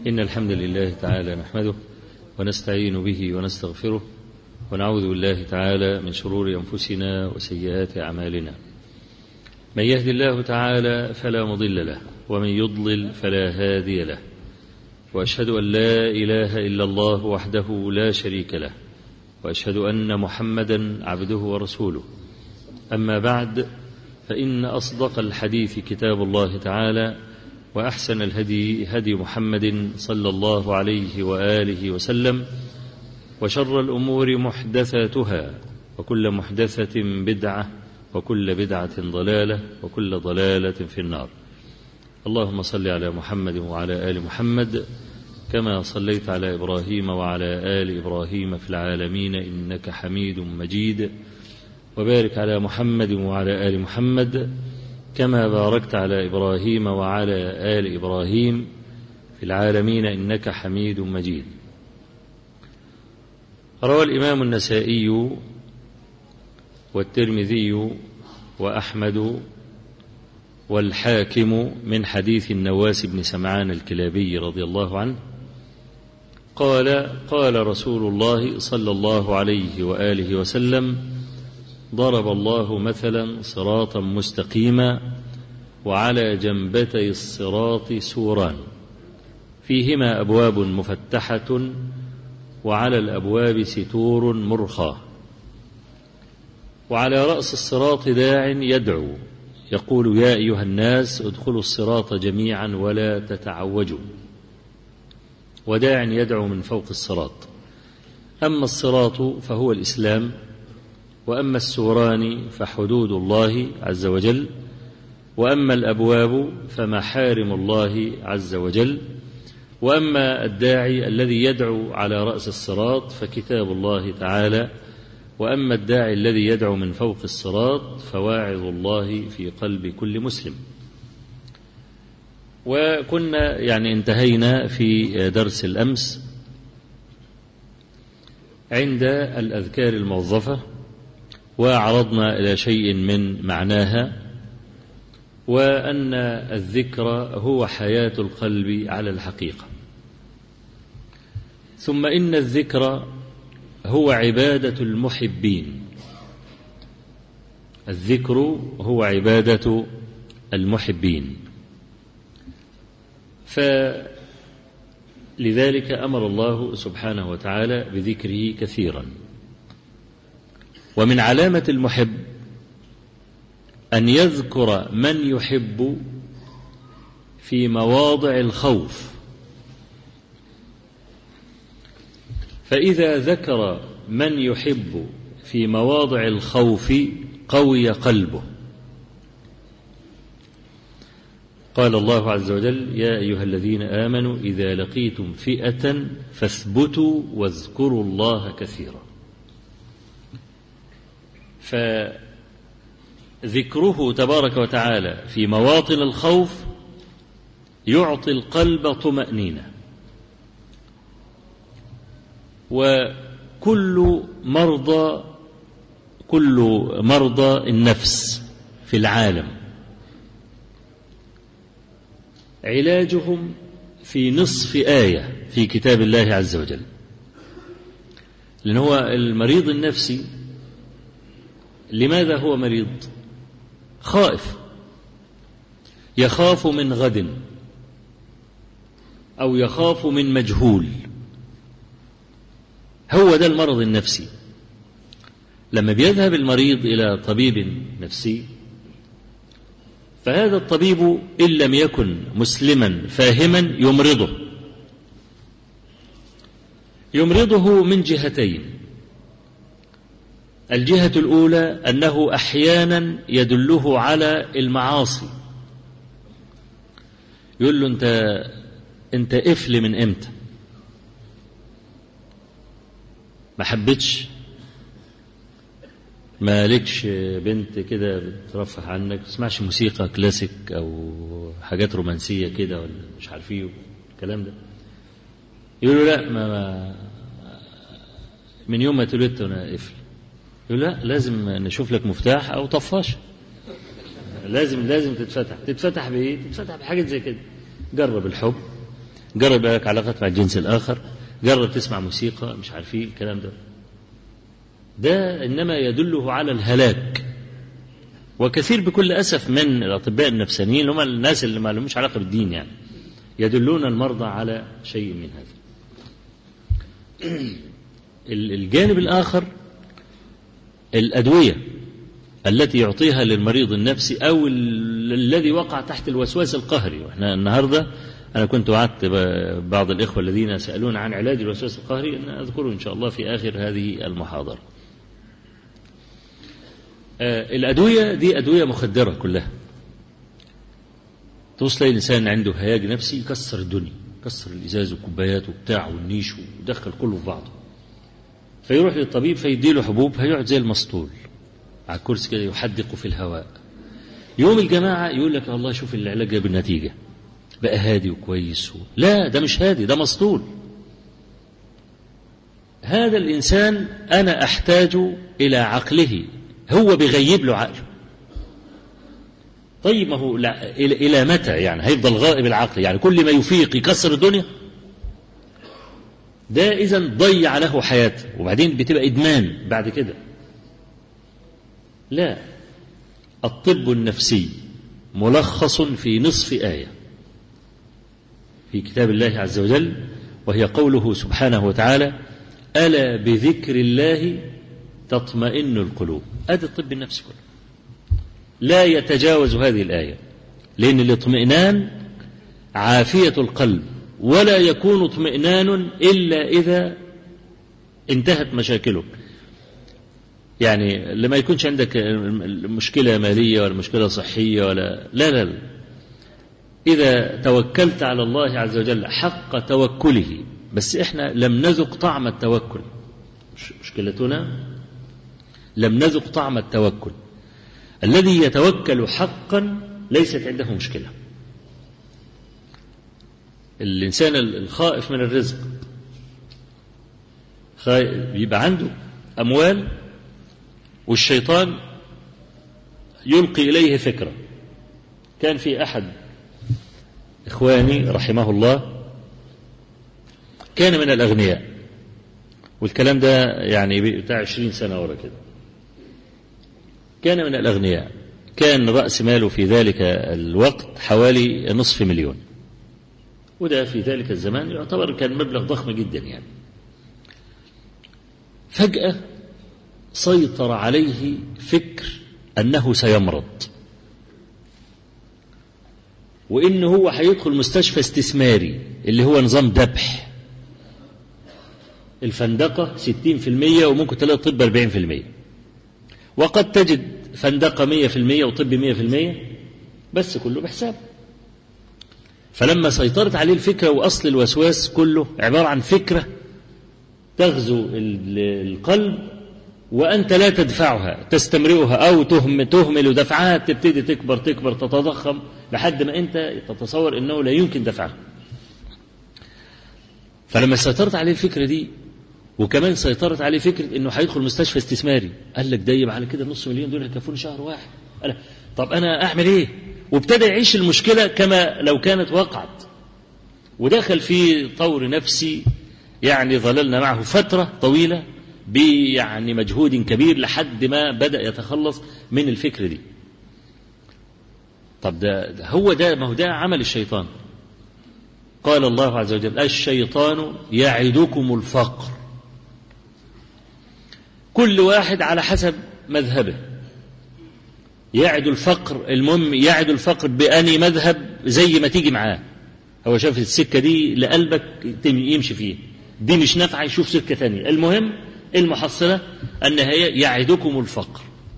إن الحمد لله تعالى نحمده ونستعين به ونستغفره ونعوذ بالله تعالى من شرور أنفسنا وسيئات أعمالنا. من يهد الله تعالى فلا مضل له ومن يضلل فلا هادي له، وأشهد أن لا إله إلا الله وحده لا شريك له، وأشهد أن محمدا عبده ورسوله. أما بعد، فإن أصدق الحديث كتاب الله تعالى، وأحسن الهدي هدي محمد صلى الله عليه وآله وسلم، وشر الأمور محدثاتها، وكل محدثة بدعة، وكل بدعة ضلالة، وكل ضلالة في النار. اللهم صل على محمد وعلى آل محمد كما صليت على إبراهيم وعلى آل إبراهيم في العالمين إنك حميد مجيد، وبارك على محمد وعلى آل محمد كما باركت على إبراهيم وعلى آل إبراهيم في العالمين إنك حميد مجيد. روى الإمام النسائي والترمذي وأحمد والحاكم من حديث النواس بن سمعان الكلابي رضي الله عنه قال: قال رسول الله صلى الله عليه وآله وسلم: ضرب الله مثلا صراطا مستقيما، وعلى جنبتي الصراط سوران فيهما أبواب مفتحة، وعلى الأبواب ستور مرخاة، وعلى رأس الصراط داع يدعو يقول: يا أيها الناس ادخلوا الصراط جميعا ولا تتعوجوا، وداع يدعو من فوق الصراط. أما الصراط فهو الإسلام، وأما السوران فحدود الله عز وجل، وأما الأبواب فمحارم الله عز وجل، وأما الداعي الذي يدعو على رأس الصراط فكتاب الله تعالى، وأما الداعي الذي يدعو من فوق الصراط فواعظ الله في قلب كل مسلم. وكنا انتهينا في درس الأمس عند الأذكار الموظفة، وعرضنا إلى شيء من معناها، وأن الذكر هو حياة القلب على الحقيقة. ثم إن الذكر هو عبادة المحبين، الذكر هو عبادة المحبين. فلذلك أمر الله سبحانه وتعالى بذكره كثيرا. ومن علامة المحب أن يذكر من يحب في مواضع الخوف، فإذا ذكر من يحب في مواضع الخوف قوي قلبه. قال الله عز وجل: يا أيها الذين آمنوا إذا لقيتم فئة فاثبتوا واذكروا الله كثيرا. فذكره تبارك وتعالى في مواطن الخوف يعطي القلب طمأنينة. وكل مرضى النفس في العالم علاجهم في نصف آية في كتاب الله عز وجل. لأن هو المريض النفسي لماذا هو مريض؟ خائف، يخاف من غد، أو يخاف من مجهول. هو ده المرض النفسي. لما بيذهب المريض إلى طبيب نفسي، فهذا الطبيب إن لم يكن مسلما فاهما يمرضه من جهتين. الجهة الأولى أنه أحيانا يدله على المعاصي، يقول له: أنت قفل من إمتى؟ ما حبتش؟ ما لكش بنت كده بترفه عنك؟ تسمعش موسيقى كلاسيك أو حاجات رومانسية كده ولا مش عارفيه الكلام ده؟ يقول له: لا، ما من يوم ما اتولدت وأنا قفل. يقول: لا، لازم نشوف لك مفتاح أو طفاش، لازم تتفتح بإيه؟ تتفتح بحاجة زي كده. جرب الحب، جرب لك علاقات مع الجنس الآخر، جرب تسمع موسيقى، مش عارفين الكلام ده إنما يدله على الهلاك. وكثير بكل أسف من الأطباء النفسانيين هم الناس اللي ما لهمش علاقة بالدين يعني يدلون المرضى على شيء من هذا. الجانب الآخر الأدوية التي يعطيها للمريض النفسي أو الذي وقع تحت الوسواس القهري. وإحنا النهاردة أنا كنت وعدت بعض الإخوة الذين سألون عن علاج الوسواس القهري أن أذكره إن شاء الله في آخر هذه المحاضرة. الأدوية دي أدوية مخدرة كلها. توصل الإنسان عنده هياج نفسي يكسر الدنيا، يكسر الإزاز والكوبايات وبتاع والنيش ويدخل كله في بعضه، فيروح للطبيب فيديله حبوب، هيقعد زي المسطول على الكرسي كده يحدق في الهواء. يوم الجماعة يقول لك الله شوف العلاج جاب النتيجة، بقى هادي وكويس. لا، ده مش هادي، ده مسطول. هذا الإنسان أنا أحتاج إلى عقله، هو بيغيب له عقله. طيب ما هو إلى متى يعني هيفضل غائب العقل؟ يعني كل ما يفيق يكسر الدنيا؟ ده إذن ضيع له حياته، وبعدين بتبقى إدمان بعد كده. لا، الطب النفسي ملخص في نصف آية في كتاب الله عز وجل، وهي قوله سبحانه وتعالى: ألا بذكر الله تطمئن القلوب. هذا الطب النفسي كله لا يتجاوز هذه الآية، لأن الاطمئنان عافية القلب، ولا يكون اطمئنان إلا إذا انتهت مشاكله. يعني لما يكونش عندك مشكلة مالية ولا مشكلة صحية ولا لا، إذا توكلت على الله عز وجل حق توكله. بس إحنا لم نذق طعم التوكل، مشكلتنا لم نذق طعم التوكل. الذي يتوكل حقا ليست عنده مشكلة. الإنسان الخائف من الرزق يبقى عنده أموال والشيطان يلقي إليه فكرة. كان في أحد إخواني رحمه الله كان من الأغنياء، والكلام ده يعني بتاع 20 سنة ورا كده. كان من الأغنياء، كان رأس ماله في ذلك الوقت حوالي 500,000، وده في ذلك الزمان يعتبر كان مبلغ ضخم جدا يعني. فجأة سيطر عليه فكر أنه سيمرض، وإنه هو هيدخل مستشفى استثماري اللي هو نظام ذبح، الفندقة 60% وممكن تلاقي الطب 40%، وقد تجد فندقة 100% وطب 100%، بس كله بحساب. فلما سيطرت عليه الفكرة، وأصل الوسواس كله عبارة عن فكرة تغزو القلب وأنت لا تدفعها، تستمرئها أو تهمل دفعها، تبتدي تكبر تتضخم لحد ما أنت تتصور أنه لا يمكن دفعها. فلما سيطرت عليه الفكرة دي، وكمان سيطرت عليه فكرة أنه هيدخل مستشفى استثماري، قال لك ده يبقى على كده 500,000 دول هيكفوني شهر واحد. قال طب أنا أعمل إيه؟ وابتدى يعيش المشكلة كما لو كانت وقعت، ودخل في طور نفسي يعني ظللنا معه فترة طويلة يعني مجهود كبير لحد ما بدأ يتخلص من الفكرة دي. طب ده هو ده، ما هو ده عمل الشيطان. قال الله عز وجل: الشيطان يعدكم الفقر. كل واحد على حسب مذهبه يعد الفقر. المهم يعد الفقر بأني مذهب زي ما تيجي معاه. هو شاف السكة دي لقلبك يمشي فيه، دي مش نافعة يشوف سكة ثانية. المهم المحصلة أنها يعدكم الفقر.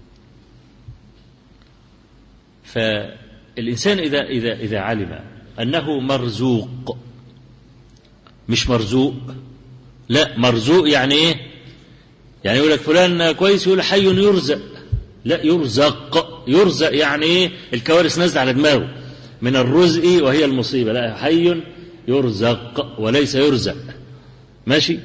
فالإنسان إذا علم أنه مرزوق، مش مرزوق، لا مرزوق يعني إيه؟ يعني يقول لك فلان كويس، يقول حي يرزق. لا، يرزق يعني إيه؟ الكوارث نازلة على دماغه من الرزق وهي المصيبة. لا، حي يرزق وليس يرزق. ماشي؟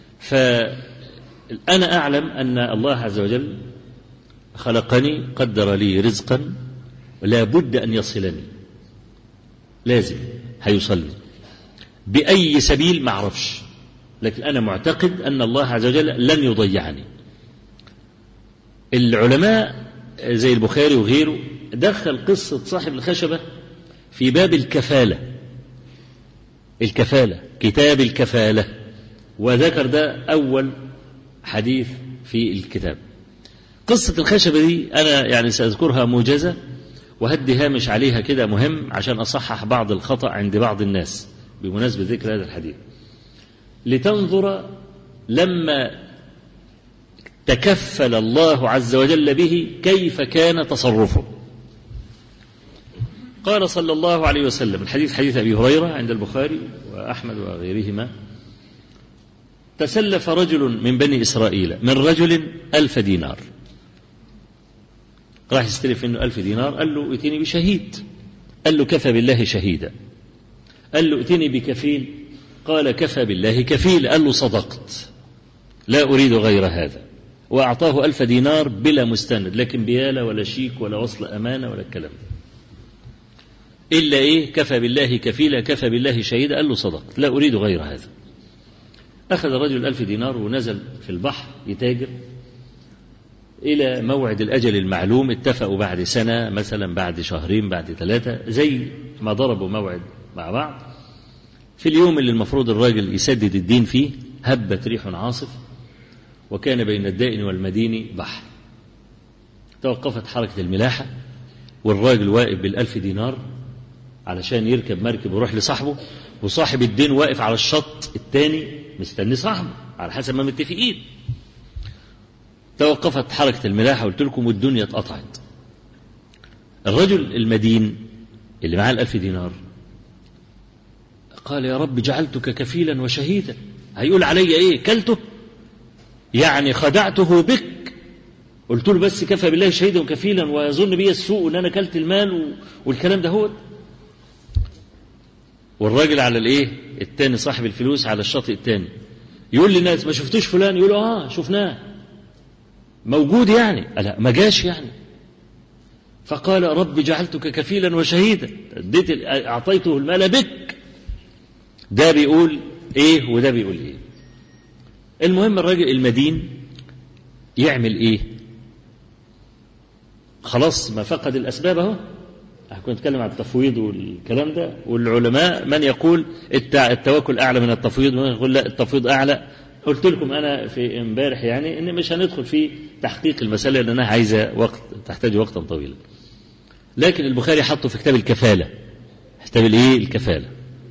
فأنا أعلم أن الله عز وجل خلقني، قدر لي رزقا لا بد أن يصلني، لازم هيوصلني. بأي سبيل ما أعرفش، لكن أنا معتقد أن الله عز وجل لن يضيعني. العلماء زي البخاري وغيره دخل قصة صاحب الخشبة في باب الكفالة، كتاب الكفالة، وذكر ده أول حديث في الكتاب. قصة الخشبة دي أنا يعني سأذكرها موجزة وهدي هامش عليها كده مهم عشان أصحح بعض الخطأ عند بعض الناس بمناسبة ذكر هذا الحديث، لتنظر لما تكفل الله عز وجل به كيف كان تصرفه. قال صلى الله عليه وسلم، الحديث حديث أبي هريرة عند البخاري وأحمد وغيرهما: تسلف رجل من بني إسرائيل من رجل 1000 دينار، راح يستلف منه 1000 دينار، قال له ائتني بشهيد، قال له كفى بالله شهيدا، قال له ائتني بكفيل، قال كفى بالله كفيل، قال له صدقت لا أريد غير هذا، وأعطاه 1000 دينار بلا مستند، لكن بيالة ولا شيك ولا وصل أمانة ولا الكلام إلا إيه؟ كفى بالله كفيلا كفى بالله شهيدا، قال له صدقت لا أريد غير هذا. أخذ الرجل 1000 دينار ونزل في البحر يتاجر إلى موعد الأجل المعلوم، اتفقوا بعد سنة مثلا، بعد شهرين، بعد 3، زي ما ضربوا موعد مع بعض. في اليوم اللي المفروض الراجل يسدد الدين فيه هبت ريح عاصف، وكان بين الدائن والمدين بحر، توقفت حركة الملاحة، والراجل واقف بال1000 دينار علشان يركب مركب ويروح لصاحبه، وصاحب الدين واقف على الشط الثاني مستني صاحبه على حسب ما متفقين. توقفت حركة الملاحة، قلت لكم، والدنيا اتقطعت. الرجل المدين اللي معاه 1000 دينار قال: يا رب جعلتك كفيلا وشهيدا، هيقول علي ايه؟ كلته يعني، خدعته بك، قلت له بس كفى بالله شهيدا وكفيلا، ويظن بي السوء ان انا كلت المال والكلام ده. هو والراجل على الايه التاني صاحب الفلوس على الشاطئ التاني يقول للناس: ما شفتوش فلان؟ يقولوا شفناه موجود يعني. لا ما جاش يعني. فقال: رب جعلتك كفيلا وشهيدا، اعطيته المال بك. ده بيقول ايه وده بيقول ايه. المهم الراجل المدين يعمل ايه؟ خلاص ما فقد الاسباب اهو. كنت نتكلم عن التفويض والكلام ده، والعلماء من يقول التوكل اعلى من التفويض، ومن يقول لا التفويض اعلى. قلت لكم انا في امبارح يعني ان مش هندخل في تحقيق المساله لانها عايزه وقت، تحتاج وقتا طويلا. لكن البخاري حطه في كتاب الكفاله، كتاب الايه الكفاله.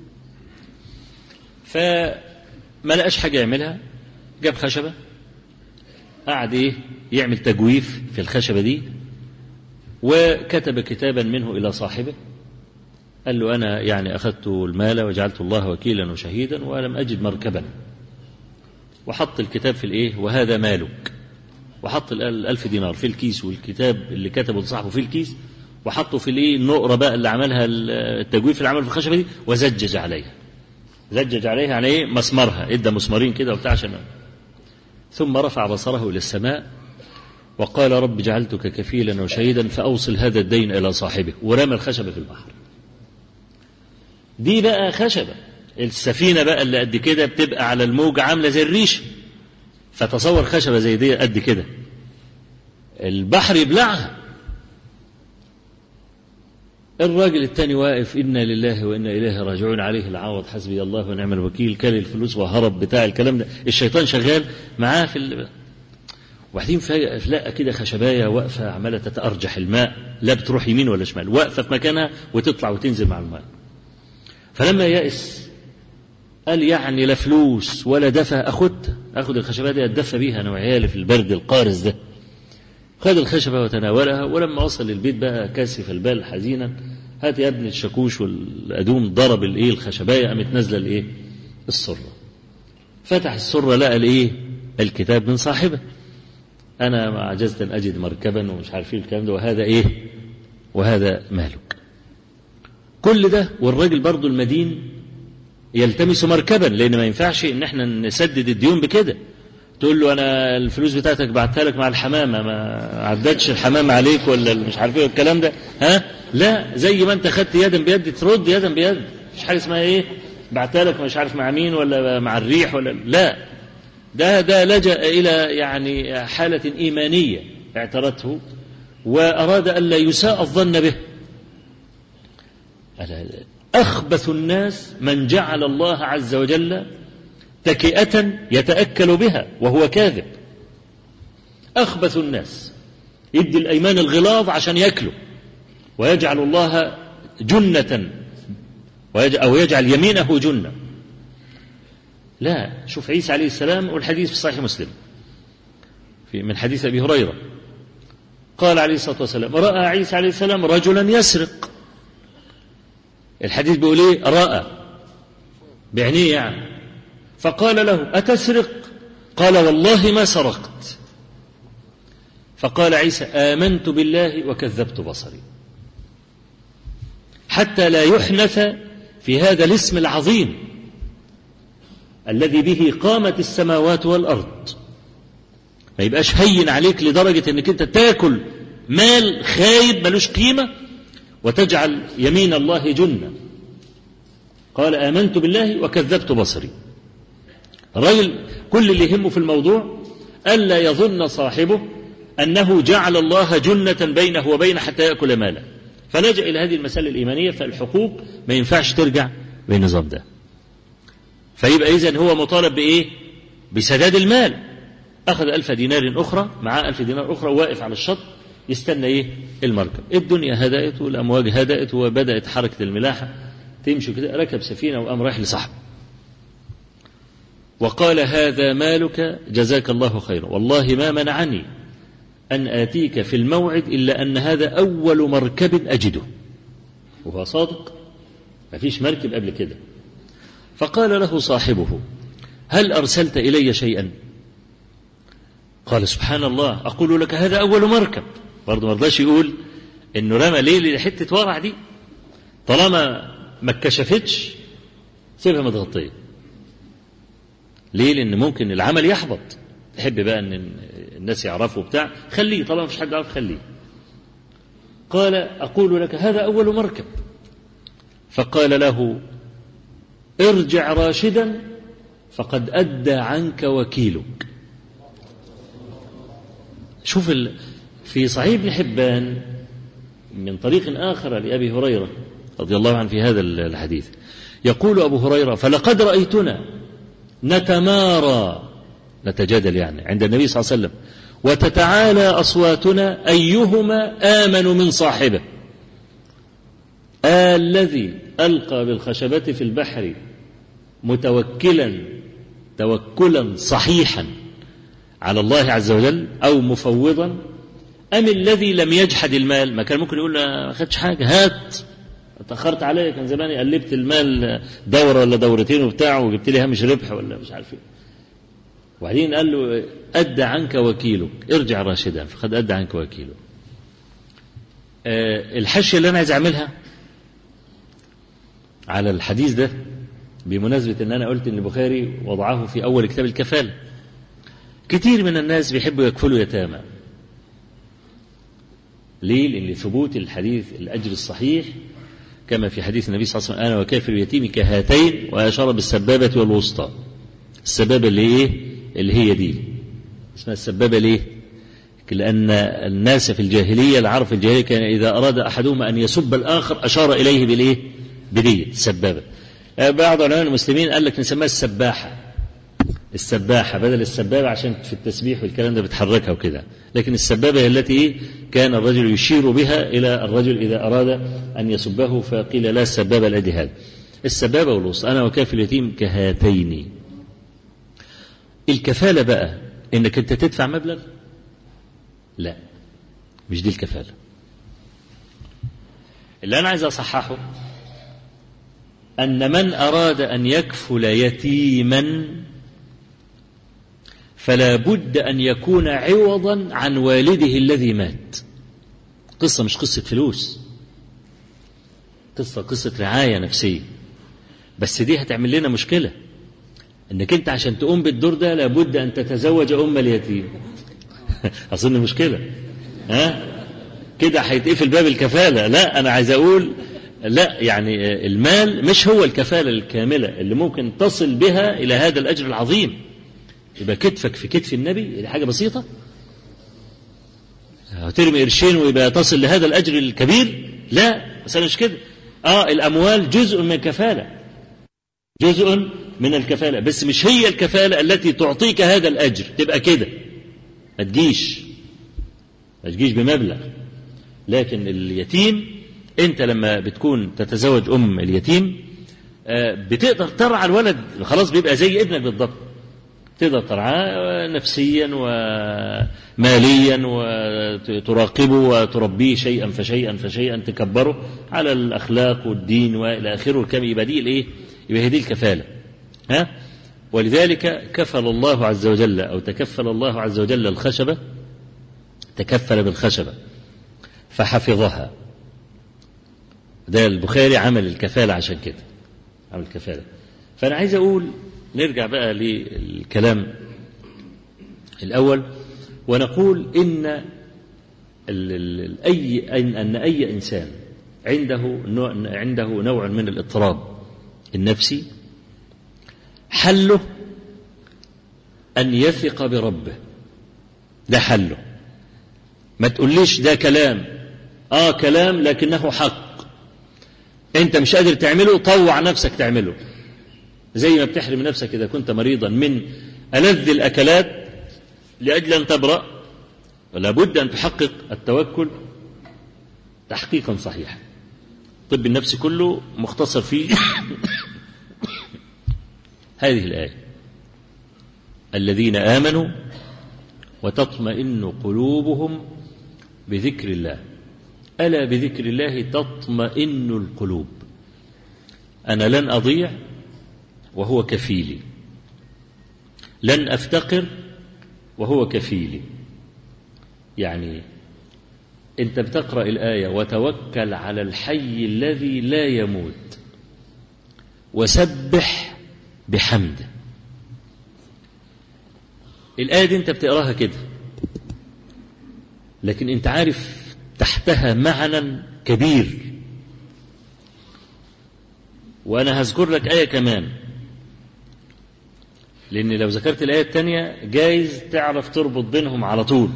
فما لقاش حاجه يعملها، جاب خشبه، قعد ايه يعمل تجويف في الخشبه دي، وكتب كتابا منه إلى صاحبه، قال له: أنا يعني أخذت المال وجعلت الله وكيلا وشهيدا ولم أجد مركبا. وحط الكتاب في الإيه؟ وهذا مالك. وحط 1000 دينار في الكيس، والكتاب اللي كتبه لصاحبه في الكيس، وحطه في الإيه النقرة بقى اللي عملها التجويف اللي عمله في الخشبة دي، وزجج عليها. زجج عليها يعني إيه؟ مسمرها، إدى مسمارين كده وبتاع عشان. ثم رفع بصره إلى السماء وقال: رب جعلتك كفيلا وشهيدا فأوصل هذا الدين إلى صاحبه، ورمى الخشبة في البحر. دي بقى خشبة، السفينة بقى اللي قد كده بتبقى على الموج عاملة زي الريش، فتصور خشبة زي دي قد كده البحر يبلعها. الراجل التاني واقف: إنا لله وإنا إليه راجعون، عليه العوض، حسبي الله ونعم الوكيل، كل الفلوس وهرب بتاع الكلام ده، الشيطان شغال معاه في وبعدين فجأة كده خشباية واقفة عمالة تتأرجح الماء، لا بتروح يمين ولا شمال، واقفة في مكانها وتطلع وتنزل مع الماء. فلما يأس قال: يعني لا فلوس ولا دفع أخذ الخشباية دي أتدفى بيها أنا وعيالي في البرد القارس ده. خد الخشبة وتناولها، ولما وصل للبيت بقى كاسف البال حزينا: هات يا ابن الشاكوش والأدوم. ضرب الإيه الخشباية، قامت نازلة الإيه السرة. فتح السرة لقى الإيه الكتاب من صاحبه: أنا ما عجزت أن أجد مركبا ومش عارفين الكلام ده، وهذا إيه وهذا مالك. كل ده والراجل برضو المدين يلتمس مركبا، لأن ما ينفعش إن احنا نسدد الديون بكده. تقول له: أنا الفلوس بتاعتك بعتها لك مع الحمامة، ما عدتش الحمامة عليك ولا مش عارف ايه الكلام ده. لا، زي ما أنت خدت يدا بيد ترد يدا بيد، مش حاجة اسمها إيه بعتها لك مش عارف مع مين ولا مع الريح ولا لا، ده لجأ إلى يعني حالة إيمانية اعترته وأراد ألا يساء الظن به. أخبث الناس من جعل الله عز وجل تكئة يتأكل بها وهو كاذب. أخبث الناس يدي الأيمان الغلاظ عشان يأكله، ويجعل الله جنة أو يجعل يمينه جنة. لا، شوف عيسى عليه السلام، والحديث في صحيح مسلم من حديث أبي هريرة قال عليه الصلاة والسلام: رأى عيسى عليه السلام رجلا يسرق. الحديث بيقول ايه؟ رأى بعينيه يعني. فقال له: أتسرق؟ قال: والله ما سرقت. فقال عيسى: آمنت بالله وكذبت بصري. حتى لا يحنث في هذا الاسم العظيم الذي به قامت السماوات والأرض، ما يبقاش هين عليك لدرجة انك انت تاكل مال خايب ملوش قيمة وتجعل يمين الله جنة. قال: آمنت بالله وكذبت بصري. الرجل كل اللي يهمه في الموضوع ألا يظن صاحبه أنه جعل الله جنة بينه وبين حتى يأكل ماله، فلجأ إلى هذه المسألة الإيمانية. فالحقوق ما ينفعش ترجع بالنظام ده. فيبقى إذن هو مطالب بإيه؟ بسداد المال. أخذ 1000 دينار أخرى، معاه 1000 دينار أخرى، واقف على الشط يستنى إيه؟ المركب. الدنيا هدأت والأمواج هدأت وبدأت حركة الملاحة تمشي كده. ركب سفينة وقام رايح لصاحبه وقال: هذا مالك جزاك الله خيرا، والله ما منعني أن آتيك في الموعد إلا أن هذا أول مركب أجده. وهو صادق، ما فيش مركب قبل كده. فقال له صاحبه: هل أرسلت إلي شيئا؟ قال: سبحان الله، أقول لك هذا أول مركب. برضه ما رضاش يقول إنه رمى ليه حتة ورع دي، طالما ما اتكشفتش سيبها متغطية. ليه؟ لأن ممكن العمل يحبط. تحب بقى أن الناس يعرفوا بتاع، خليه، طالما مفيش حد يعرف خليه. قال: أقول لك هذا أول مركب. فقال له: ارجع راشدا فقد أدى عنك وكيلك. شوف في صحيح ابن حبان من طريق آخر لأبي هريرة رضي الله عنه في هذا الحديث يقول أبو هريرة: فلقد رأيتنا نتمارى، نتجادل يعني، عند النبي صلى الله عليه وسلم، وتتعالى أصواتنا أيهما آمن من صاحبه. الذي ألقى بالخشبة في البحر متوكلا توكلا صحيحا على الله عز وجل أو مفوضا، أم الذي لم يجحد المال؟ ما كان ممكن يقول: ما خدش حاجة، هات، اتأخرت عليا، كان زماني قلبت المال دورة ولا دورتين وبتاع وجبت لي هامش ربح ولا مش عارف ايه. وبعدين قال له: أدى عنك وكيلك، ارجع راشدا فقد أدى عنك وكيلك. الحشية اللي أنا عايز أعملها على الحديث ده بمناسبة أن أنا قلت أن البخاري وضعه في أول كتاب الكفالة. كتير من الناس بيحبوا يكفلوا يتامى. ليه؟ لأن ثبوت الحديث الأجر الصحيح كما في حديث النبي صلى الله عليه وسلم: أنا وكافل اليتيم كهاتين، وأشار بالسبابة والوسطى. السبابة اللي إيه؟ اللي هي دي اسمها السبابة. ليه؟ لأن الناس في الجاهلية، العرب في الجاهلية، كان إذا أراد أحدهما أن يسب الآخر أشار إليه بالإيه؟ بدية السبابة. بعض علماء المسلمين قال لك نسميها السباحة بدل السبابة عشان في التسبيح والكلام ده بتحركها وكده، لكن السبابة هي التي كان الرجل يشير بها إلى الرجل إذا أراد أن يسبه، فقيل لا السبابة الأدي هذا. السبابة والوسطى. أنا وكافل اليتيم كهاتين. الكفالة بقى إنك أنت تدفع مبلغ؟ لا، مش دي الكفالة. اللي أنا عايز أصححه أن من أراد أن يكفل يتيما فلا بد أن يكون عوضا عن والده الذي مات. قصة مش قصة فلوس، قصة رعاية نفسية. بس دي هتعمل لنا مشكلة، انك انت عشان تقوم بالدور ده لابد ان تتزوج ام اليتيم. اظن مشكلة كده هيتقفل باب الكفالة. لا، انا عايز اقول لا يعني المال مش هو الكفالة الكاملة اللي ممكن تصل بها إلى هذا الأجر العظيم. يبقى كتفك في كتف النبي دي حاجة بسيطة، هترمي قرشين ويبقى تصل لهذا الأجر الكبير؟ لا، مثلا مش كده. الأموال جزء من الكفالة، جزء من الكفالة، بس مش هي الكفالة التي تعطيك هذا الأجر. تبقى كده ما تجيش بمبلغ. لكن اليتيم أنت لما بتكون تتزوج أم اليتيم بتقدر ترعى الولد، خلاص بيبقى زي ابنك بالضبط، تقدر ترعاه نفسيا وماليا وتراقبه وتربيه شيئا فشيئا تكبره على الأخلاق والدين وإلى آخره. كم يبقى دي الإيه؟ يبقى دي الكفالة. ولذلك كفل الله عز وجل أو تكفل الله عز وجل الخشبة، تكفل بالخشبة فحفظها. ده البخاري عمل الكفالة عشان كده، عمل الكفالة. فأنا عايز أقول نرجع بقى للكلام الأول ونقول إن أي إنسان عنده نوع من الاضطراب النفسي حله أن يثق بربه. ده حله. ما تقوليش ده كلام، كلام لكنه حق، أنت مش قادر تعمله، طوع نفسك تعمله. زي ما بتحرم نفسك إذا كنت مريضا من ألذ الأكلات لأجل أن تبرأ، ولا بد أن تحقق التوكل تحقيقا صحيحا. طب النفس كله مختصر فيه هذه الآية: الذين آمنوا وتطمئن قلوبهم بذكر الله، ألا بذكر الله تطمئن القلوب. أنا لن أضيع وهو كفيلي، لن أفتقر وهو كفيلي. يعني أنت بتقرأ الآية: وتوكل على الحي الذي لا يموت وسبح بحمده. الآية دي أنت بتقراها كده، لكن أنت عارف تحتها معنى كبير. وأنا هذكر لك آية كمان، لأن لو ذكرت الآية الثانية جايز تعرف تربط بينهم على طول.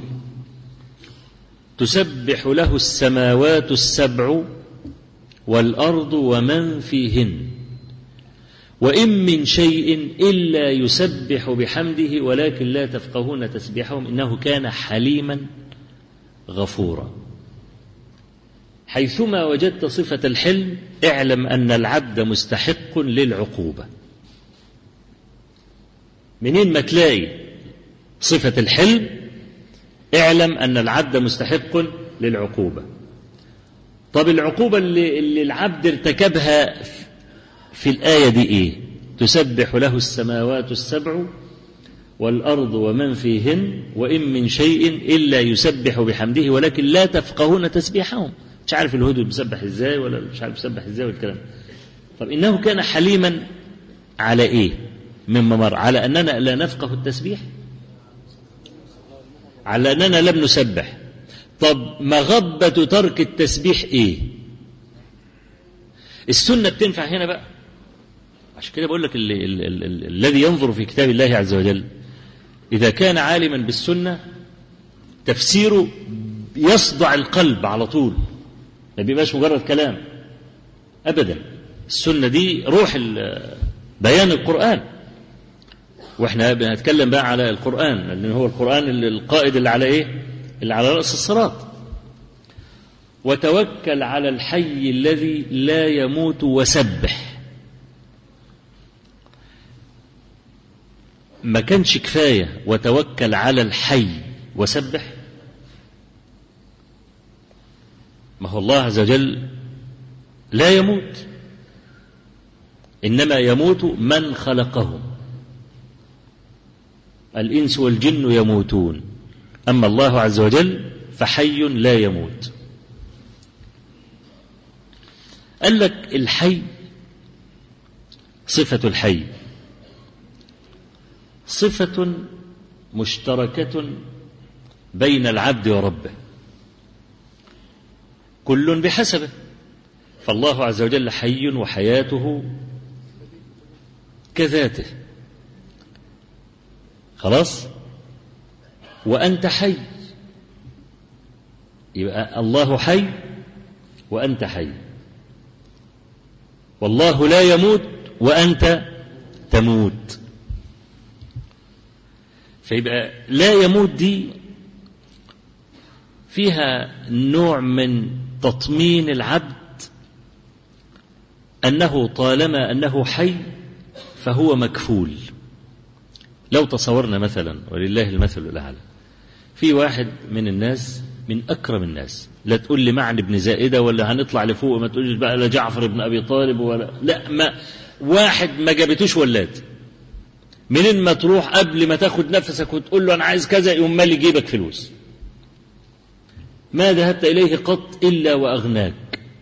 تسبح له السماوات السبع والأرض ومن فيهن وإن من شيء إلا يسبح بحمده ولكن لا تفقهون تسبيحهم إنه كان حليما غفورا. حيثما وجدت صفة الحلم اعلم أن العبد مستحق للعقوبة. منين ما تلاقي صفة الحلم اعلم أن العبد مستحق للعقوبة. طب العقوبة اللي العبد ارتكبها في الآية دي إيه؟ تسبح له السماوات السبع والأرض ومن فيهن وإن من شيء إلا يسبح بحمده ولكن لا تفقهون تسبيحهم. مش عارف الهدوء بيسبح إزاي ولا مش عارف بيسبح إزاي والكلام. طب إنه كان حليما على إيه؟ مما مر على أننا لا نفقه التسبيح، على أننا لم نسبح. طب مغبة ترك التسبيح إيه؟ السنة بتنفع هنا بقى. عشان كده بقول لك الذي ينظر في كتاب الله عز وجل إذا كان عالما بالسنة تفسيره يصدع القلب على طول، ما بيبقاش مجرد كلام أبدا. السنة دي روح بيان القرآن، واحنا بنتكلم بقى على القرآن لأن هو القرآن القائد اللي على إيه؟ اللي على رأس الصراط. وتوكل على الحي الذي لا يموت وسبح. ما كانش كفاية وتوكل على الحي وسبح؟ ما هو الله عز وجل لا يموت، إنما يموت من خلقهم. الإنس والجن يموتون، أما الله عز وجل فحي لا يموت. قال لك الحي صفة الحي صفة مشتركة بين العبد وربه، كل بحسبه. فالله عز وجل حي وحياته كذاته، خلاص. وأنت حي، يبقى الله حي وأنت حي، والله لا يموت وأنت تموت. فيبقى لا يموت دي فيها نوع من تطمين العبد أنه طالما أنه حي فهو مكفول. لو تصورنا مثلا، ولله المثل الأعلى، في واحد من الناس من أكرم الناس، لا تقول لي معن بن زائدة ولا هنطلع لفوق، ما تقولش بقى لا جعفر بن أبي طالب ولا لا، ما واحد ما جابتوش ولاد، منين ما تروح قبل ما تاخد نفسك وتقول له أنا عايز كذا يقوم مالي جيبك فلوس، ما ذهبت إليه قط إلا وأغناك.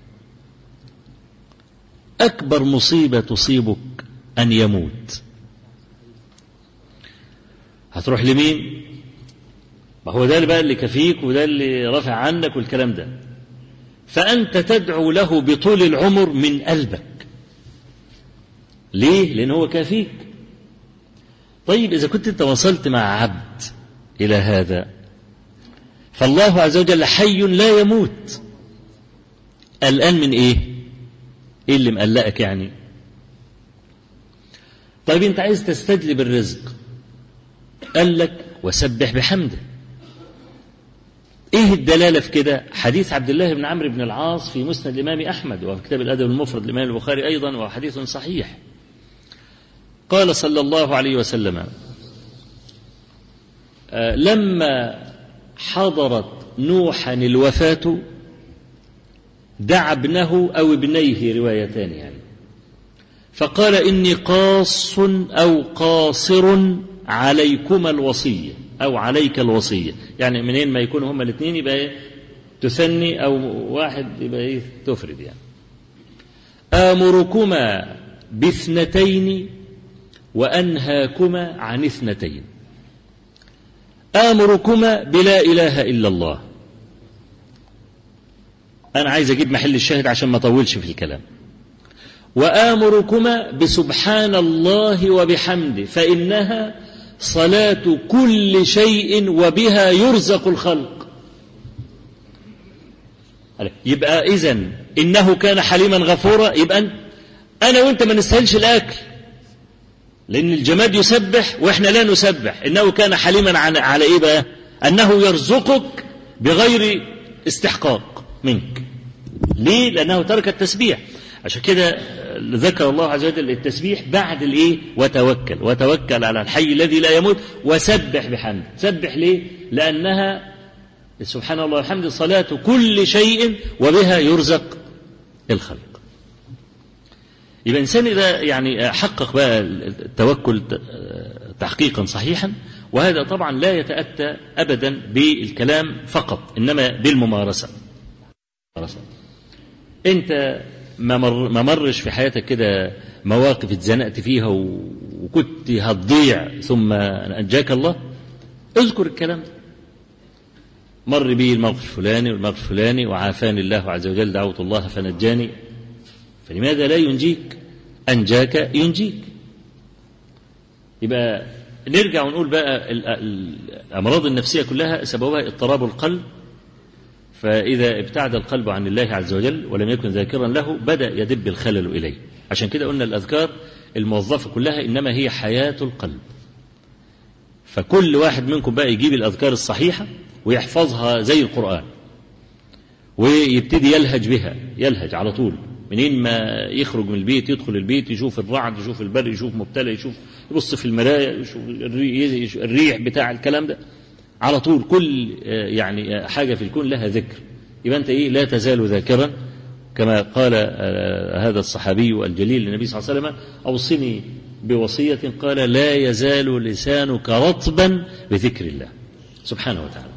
أكبر مصيبة تصيبك أن يموت، هتروح لمين؟ ما هو ده اللي بقى اللي كفيك وده اللي رافع عنك والكلام ده، فأنت تدعو له بطول العمر من قلبك. ليه؟ لأنه هو كافيك. طيب إذا كنت أنت وصلت مع عبد إلى هذا، فالله عز وجل حي لا يموت، الآن من إيه؟ إيه اللي مقلقك يعني؟ طيب أنت عايز تستجلب الرزق، قال لك وسبح بحمده. إيه الدلالة في كده؟ حديث عبد الله بن عمرو بن العاص في مسند الإمام أحمد وفي كتاب الأدب المفرد للإمام البخاري أيضا، وحديث صحيح. قال صلى الله عليه وسلم: لما حضرت نوحا الوفاة دعا ابنه أو ابنيه، روايتان يعني، فقال: إني قاص أو قاصر عليكما الوصية أو عليك الوصية. يعني منين ما يكونوا هما الاثنين يبقى إيه؟ تثني، أو واحد يبقى إيه؟ تفرد يعني. آمركما باثنتين وأنهاكما عن اثنتين. آمركما بلا إله إلا الله، أنا عايز أجيب محل الشاهد عشان ما أطولش في الكلام. وآمركما بسبحان الله وبحمده، فإنها صلاة كل شيء وبها يرزق الخلق. يبقى إذن إنه كان حليما غفورا، يبقى أنا وإنت ما نستاهلش الأكل، لأن الجماد يسبح وإحنا لا نسبح. إنه كان حليما على إيه بقى؟ أنه يرزقك بغير استحقاق منك. ليه؟ لأنه ترك التسبيح. عشان كده ذكر الله عز وجل التسبيح بعد الإيه؟ وتوكل على الحي الذي لا يموت وسبح بحمده. سبح ليه؟ لأنها سبحان الله والحمد صلاة كل شيء وبها يرزق الخلق. يبقى إنسان إذا يعني حقق بقى التوكل تحقيقا صحيحا، وهذا طبعا لا يتأتى أبدا بالكلام فقط، إنما بالممارسة. أنت ما مرش في حياتك كده مواقف اتزنقت فيها وكنت هتضيع ثم أنجاك الله؟ اذكر الكلام ده، مر بي الموقف الفلاني والموقف الفلاني وعافاني الله عز وجل، دعوت الله فنجاني، فلماذا لا ينجيك؟ أنجاك ينجيك. يبقى نرجع ونقول بقى الأمراض النفسية كلها سببها اضطراب القلب، فإذا ابتعد القلب عن الله عز وجل ولم يكن ذاكرا له بدأ يدب الخلل إليه. عشان كده قلنا الأذكار الموظفة كلها إنما هي حياة القلب. فكل واحد منكم بقى يجيب الأذكار الصحيحة ويحفظها زي القرآن، ويبتدي يلهج بها، يلهج على طول، منين ما يخرج من البيت يدخل البيت يشوف الرعد، يشوف البرق، يشوف مبتلى، يبص في المراية، يشوف الريح بتاع الكلام ده على طول. كل يعني حاجة في الكون لها ذكر. يبقى أنت إيه؟ لا تزال ذاكرا، كما قال هذا الصحابي الجليل للنبي صلى الله عليه وسلم: أوصني بوصية، قال: لا يزال لسانك رطبا بذكر الله سبحانه وتعالى.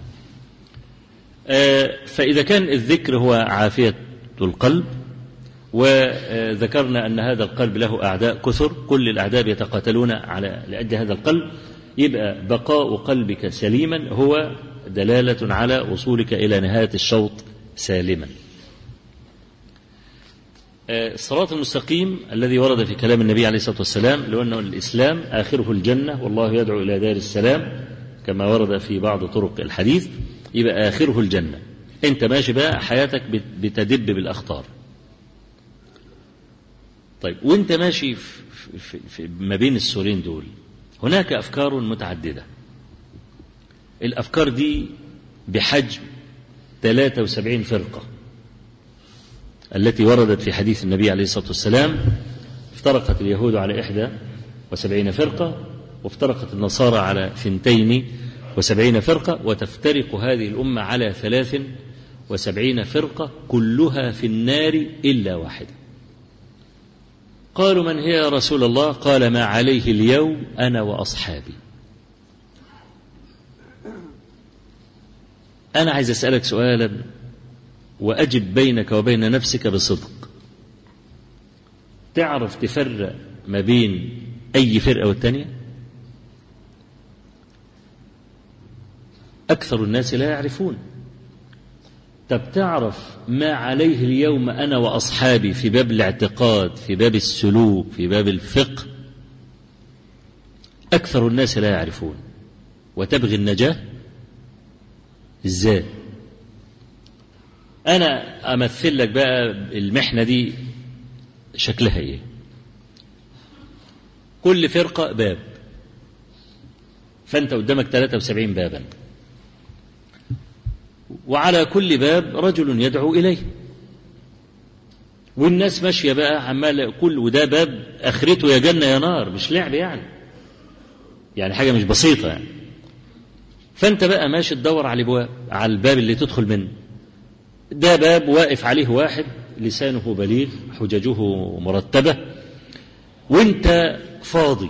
فإذا كان الذكر هو عافية القلب، وذكرنا أن هذا القلب له أعداء كثر، كل الأعداء يتقاتلون لأجل هذا القلب، يبقى بقاء قلبك سليما هو دلالة على وصولك إلى نهاية الشوط سالما. الصراط المستقيم الذي ورد في كلام النبي عليه الصلاة والسلام لو أنه الإسلام آخره الجنة والله يدعو إلى دار السلام كما ورد في بعض طرق الحديث، يبقى آخره الجنة. أنت ماشي بقى حياتك بتدب بالأخطار. طيب وأنت ماشي في ما بين السورين دول هناك أفكار متعددة. الأفكار دي بحجم 73 فرقة التي وردت في حديث النبي عليه الصلاة والسلام. افترقت اليهود على 71 فرقة، وافترقت النصارى على 72 فرقة، وتفترق هذه الأمة على 73 فرقة كلها في النار إلا واحدة. قالوا من هي يا رسول الله؟ قال ما عليه اليوم أنا وأصحابي. أنا عايز أسألك سؤالا وأجب بينك وبين نفسك بصدق. تعرف تفرق ما بين أي فرقة والتانية؟ أكثر الناس لا يعرفون. طب تعرف ما عليه اليوم أنا وأصحابي في باب الاعتقاد، في باب السلوك، في باب الفقه؟ أكثر الناس لا يعرفون. وتبغي النجاة إزاي؟ أنا أمثل لك بقى المحنة دي شكلها إيه. كل فرقة باب، فأنت قدامك 73 بابا، وعلى كل باب رجل يدعو إليه، والناس ماشية بقى عمال كل وده باب آخرته يا جنة يا نار، مش لعب يعني حاجة مش بسيطة يعني. فأنت بقى ماشي تدور على الأبواب، على الباب اللي تدخل منه. ده باب واقف عليه واحد لسانه بليغ حججه مرتبة وانت فاضي.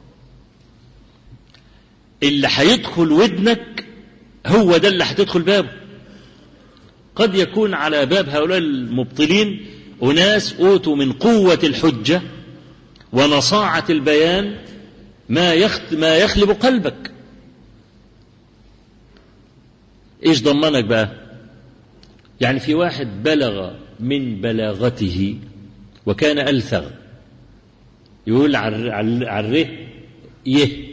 اللي هيدخل ودنك هو ده اللي هتدخل بابه. قد يكون على باب هؤلاء المبطلين أناس أوتوا من قوة الحجة ونصاعة البيان ما يخلب قلبك. إيش ضمنك بقى؟ يعني في واحد بلغ من بلاغته وكان ألثغ، يقول عره يه،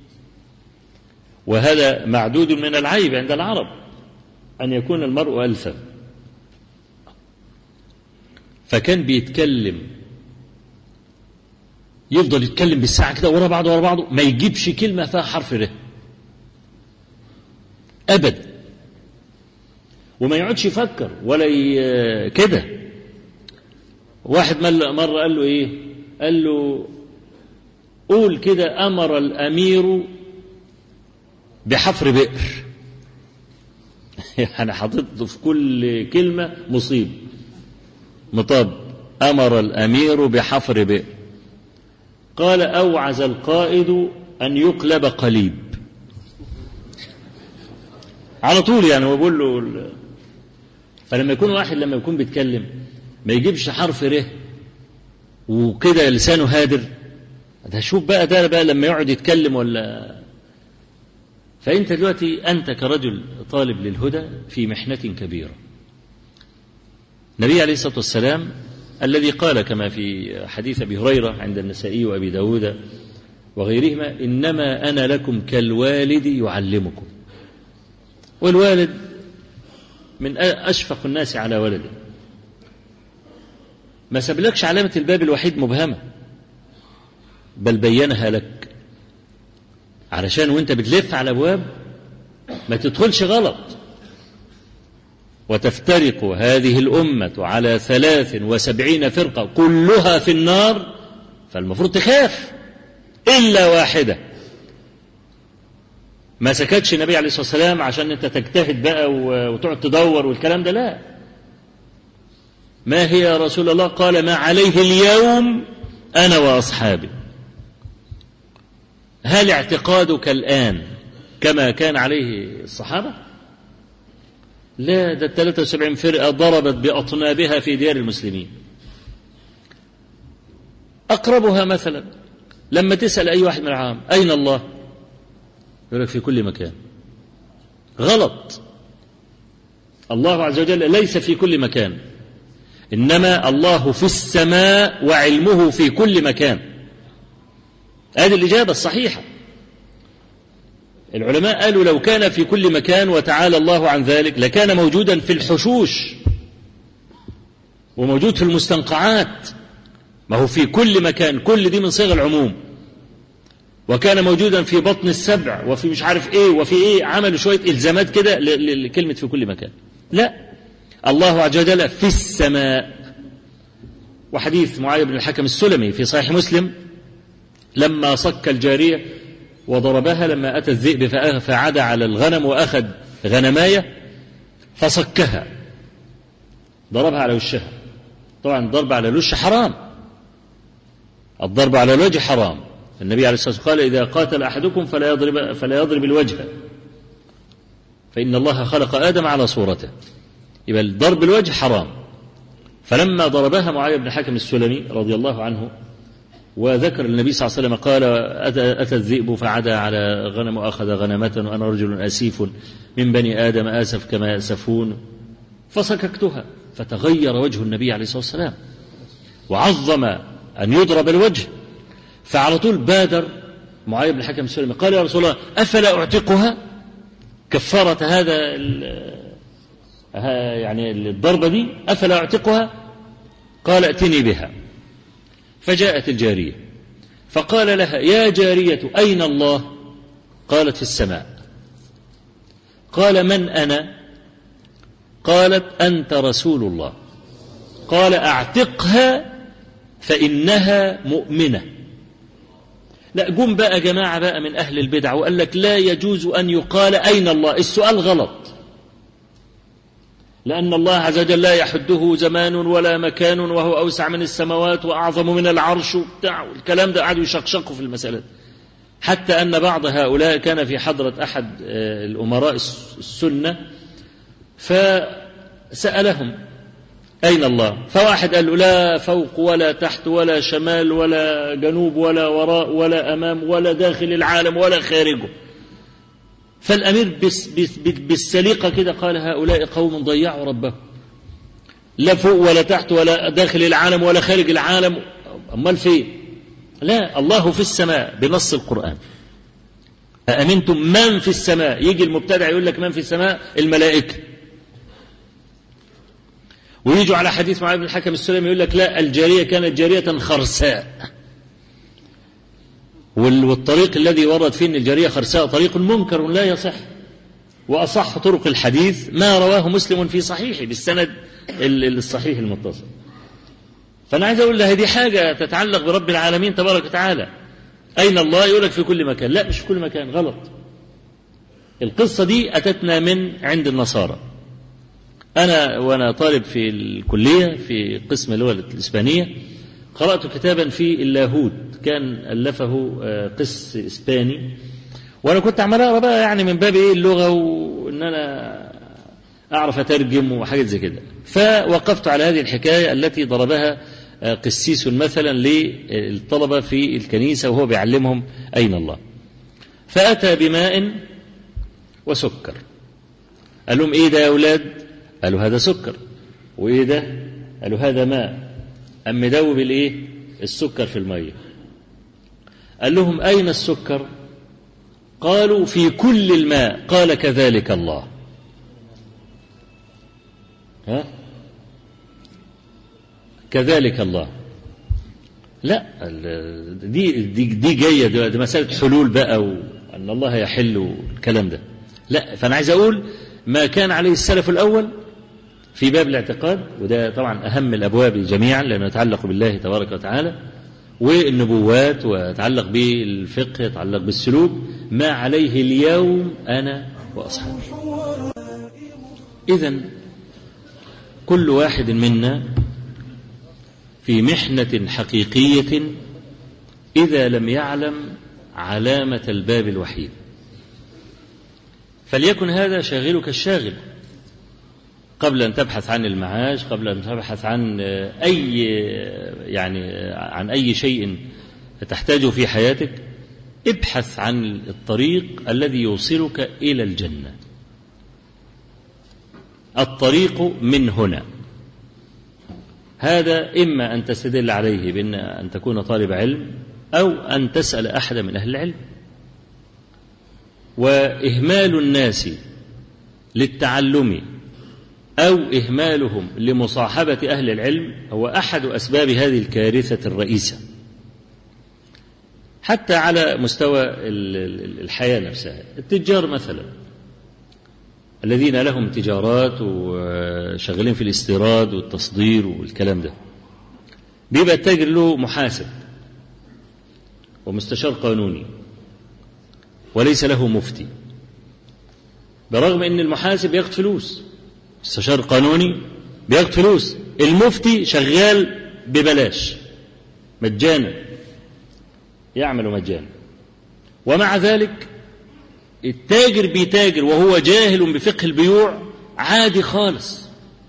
وهذا معدود من العيب عند العرب أن يكون المرء ألثغ. فكان بيتكلم، يفضل يتكلم بالساعة كده ورا بعضه ما يجيبش كلمة فيها حرف ر أبدا، وما يقعدش يفكر ولا كده. واحد مرة قال له إيه؟ قال له قول كده أمر الأمير بحفر بئر. يعني حطيت في كل كلمة مصيب مطاب. أمر الأمير بحفر بئر. قال أوعز القائد أن يقلب قليب. على طول يعني هو بيقول له. فلما يكون واحد لما يكون بيتكلم ما يجيبش حرف ره وكده لسانه هادر، هشوف بقى ده بقى لما يقعد يتكلم ولا. فأنت دلوقتي أنت كرجل طالب للهدى في محنة كبيرة. النبي عليه الصلاة والسلام الذي قال كما في حديث أبي هريرة عند النسائي وأبي داود وغيرهما إنما أنا لكم كالوالد يعلمكم. والوالد من أشفق الناس على ولده، ما سبلكش علامة الباب الوحيد مبهمة، بل بينها لك علشان وانت بتلف على أبواب ما تدخلش غلط. وتفترق هذه الأمة على 73 فرقة كلها في النار، فالمفروض تخاف إلا واحدة. ما سكتش النبي عليه الصلاة والسلام عشان انت تجتهد بقى وتقعد تدور والكلام ده، لا. ما هي يا رسول الله؟ قال ما عليه اليوم أنا وأصحابي. هل اعتقادك الآن كما كان عليه الصحابة؟ لا، ده 73 فرقة ضربت بأطنابها في ديار المسلمين. أقربها مثلا لما تسأل أي واحد من العام أين الله؟ يقول لك في كل مكان. غلط. الله عز وجل ليس في كل مكان. إنما الله في السماء وعلمه في كل مكان. هذه الإجابة الصحيحة. العلماء قالوا لو كان في كل مكان وتعالى الله عن ذلك لكان موجودا في الحشوش وموجود في المستنقعات. ما هو في كل مكان، كل دي من صيغ العموم. وكان موجودا في بطن السبع وفي مش عارف ايه وفي ايه، عملوا شوية إلزامات كده لكلمة في كل مكان. لا، الله عز وجل في السماء. وحديث معاذ بن الحكم السلمي في صحيح مسلم لما صك الجارية وضربها لما أتى الذئب فعاد على الغنم وأخذ غنماية فصكها، ضربها على وشها. طبعا الضرب على الوش حرام، الضرب على الوجه حرام. النبي عليه الصلاة والسلام قال إذا قاتل أحدكم فلا يضرب الوجه فإن الله خلق آدم على صورته. يبقى ضرب الوجه حرام. فلما ضربها معاذ بن الحكم السلمي رضي الله عنه وذكر النبي صلى الله عليه وسلم قال أتى الذئب فعدا على غنم وأخذ غنمة وأنا رجل أسيف من بني آدم آسف كما يأسفون فسككتها، فتغير وجه النبي عليه الصلاة والسلام وعظم أن يضرب الوجه. فعلى طول بادر معاذ بن الحكم السلمي قال يا رسول الله أفلا أعتقها كفارة هذا يعني الضربة دي، أفلا أعتقها؟ قال ائتني بها. فجاءت الجارية فقال لها يا جارية أين الله؟ قالت في السماء. قال من أنا؟ قالت أنت رسول الله. قال أعتقها فإنها مؤمنة. لا، قم بقى جماعة بقى من أهل البدع وقال لك لا يجوز أن يقال أين الله. السؤال غلط، لأن الله عز وجل لا يحده زمان ولا مكان وهو أوسع من السماوات وأعظم من العرش الكلام ده قعدوا يشقشقوا في المسألة. حتى أن بعض هؤلاء كان في حضرة أحد الأمراء السنة فسألهم أين الله؟ فواحد قال له لا فوق ولا تحت ولا شمال ولا جنوب ولا وراء ولا أمام ولا داخل العالم ولا خارجه. فالأمير بالسليقة كده قال هؤلاء قوم ضيعوا ربهم، لا فوق ولا تحت ولا داخل العالم ولا خارج العالم، أمال فين؟ لا، الله في السماء بنص القرآن. أأمنتم من في السماء؟ يجي المبتدع يقول لك من في السماء؟ الملائكة. ويجوا على حديث معاذ بن الحكم السلمي يقول لك لا، الجارية كانت جارية خرساء، والطريق الذي ورد فيه أن الجارية خرساء طريق منكر لا يصح. وأصح طرق الحديث ما رواه مسلم في صحيحه بالسند الصحيح المتصل. فأنا عايز أقول لها دي حاجة تتعلق برب العالمين تبارك وتعالى. أين الله؟ يقول لك في كل مكان. لا، مش في كل مكان، غلط. القصة دي أتتنا من عند النصارى. أنا وأنا طالب في الكلية في قسم اللغة الإسبانية قرأت كتابا في اللاهوت كان ألفه قس إسباني، وأنا كنت عمال أقرأ بقى يعني من باب إيه اللغة وإن أنا أعرف أترجم وحاجات زي كده. فوقفت على هذه الحكاية التي ضربها قسيس مثلا للطلبة في الكنيسة وهو بيعلمهم أين الله. فأتى بماء وسكر، قال لهم إيه ده يا أولاد؟ قالوا هذا سكر. وإيه ده؟ قالوا هذا ماء. أم مدوب الإيه؟ السكر في المية. قال لهم أين السكر؟ قالوا في كل الماء. قال كذلك الله. ها؟ كذلك الله. لا، دي جاية دي مسألة حلول بقى وأن الله يحل الكلام ده. لا، فأنا عايز أقول ما كان عليه السلف الأول في باب الاعتقاد، وده طبعا أهم الأبواب جميعا لأنه يتعلق بالله تبارك وتعالى والنبوات ويتعلق بالفقه يتعلق بالسلوك، ما عليه اليوم أنا وأصحابي. إذن كل واحد منا في محنة حقيقية إذا لم يعلم علامة الباب الوحيد، فليكن هذا شاغلك الشاغل قبل أن تبحث عن المعاش، قبل أن تبحث عن عن أي شيء تحتاجه في حياتك. ابحث عن الطريق الذي يوصلك إلى الجنة. الطريق من هنا. هذا إما أن تستدل عليه بأن أن تكون طالب علم أو أن تسأل أحد من أهل العلم. وإهمال الناس للتعلم أو إهمالهم لمصاحبة أهل العلم هو أحد أسباب هذه الكارثة الرئيسة، حتى على مستوى الحياة نفسها. التجار مثلا الذين لهم تجارات وشغالين في الاستيراد والتصدير والكلام ده، بيبقى التاجر له محاسب ومستشار قانوني وليس له مفتي، برغم ان المحاسب بياخد فلوس، مستشار قانوني بياخد فلوس، المفتي شغال ببلاش مجانا، يعمل مجانا. ومع ذلك التاجر بيتاجر وهو جاهل بفقه البيوع عادي خالص.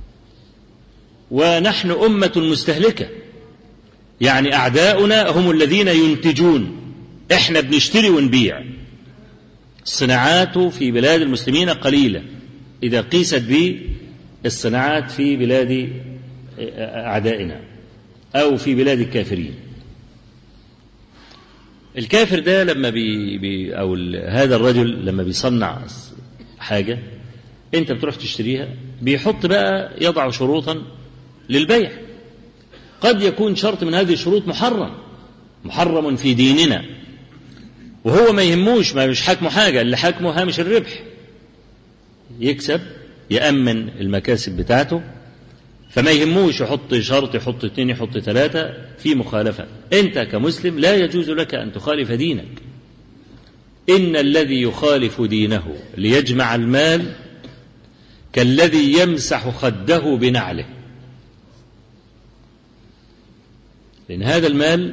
ونحن أمة مستهلكة، يعني أعداؤنا هم الذين ينتجون، إحنا بنشتري ونبيع. الصناعات في بلاد المسلمين قليلة إذا قيست بالصناعات في بلاد أعدائنا أو في بلاد الكافرين. الكافر ده لما أو هذا الرجل لما بيصنع حاجة أنت بتروح تشتريها، بيحط بقى يضع شروطا للبيع، قد يكون شرط من هذه الشروط محرم في ديننا، وهو ما يهموش، ما مش حاكمه حاجة، اللي حاكمه هامش الربح، يكسب يأمن المكاسب بتاعته، فما يهموش يحط شرط، يحط 2، يحط 3 في مخالفة. أنت كمسلم لا يجوز لك أن تخالف دينك. إن الذي يخالف دينه ليجمع المال كالذي يمسح خده بنعله، لأن هذا المال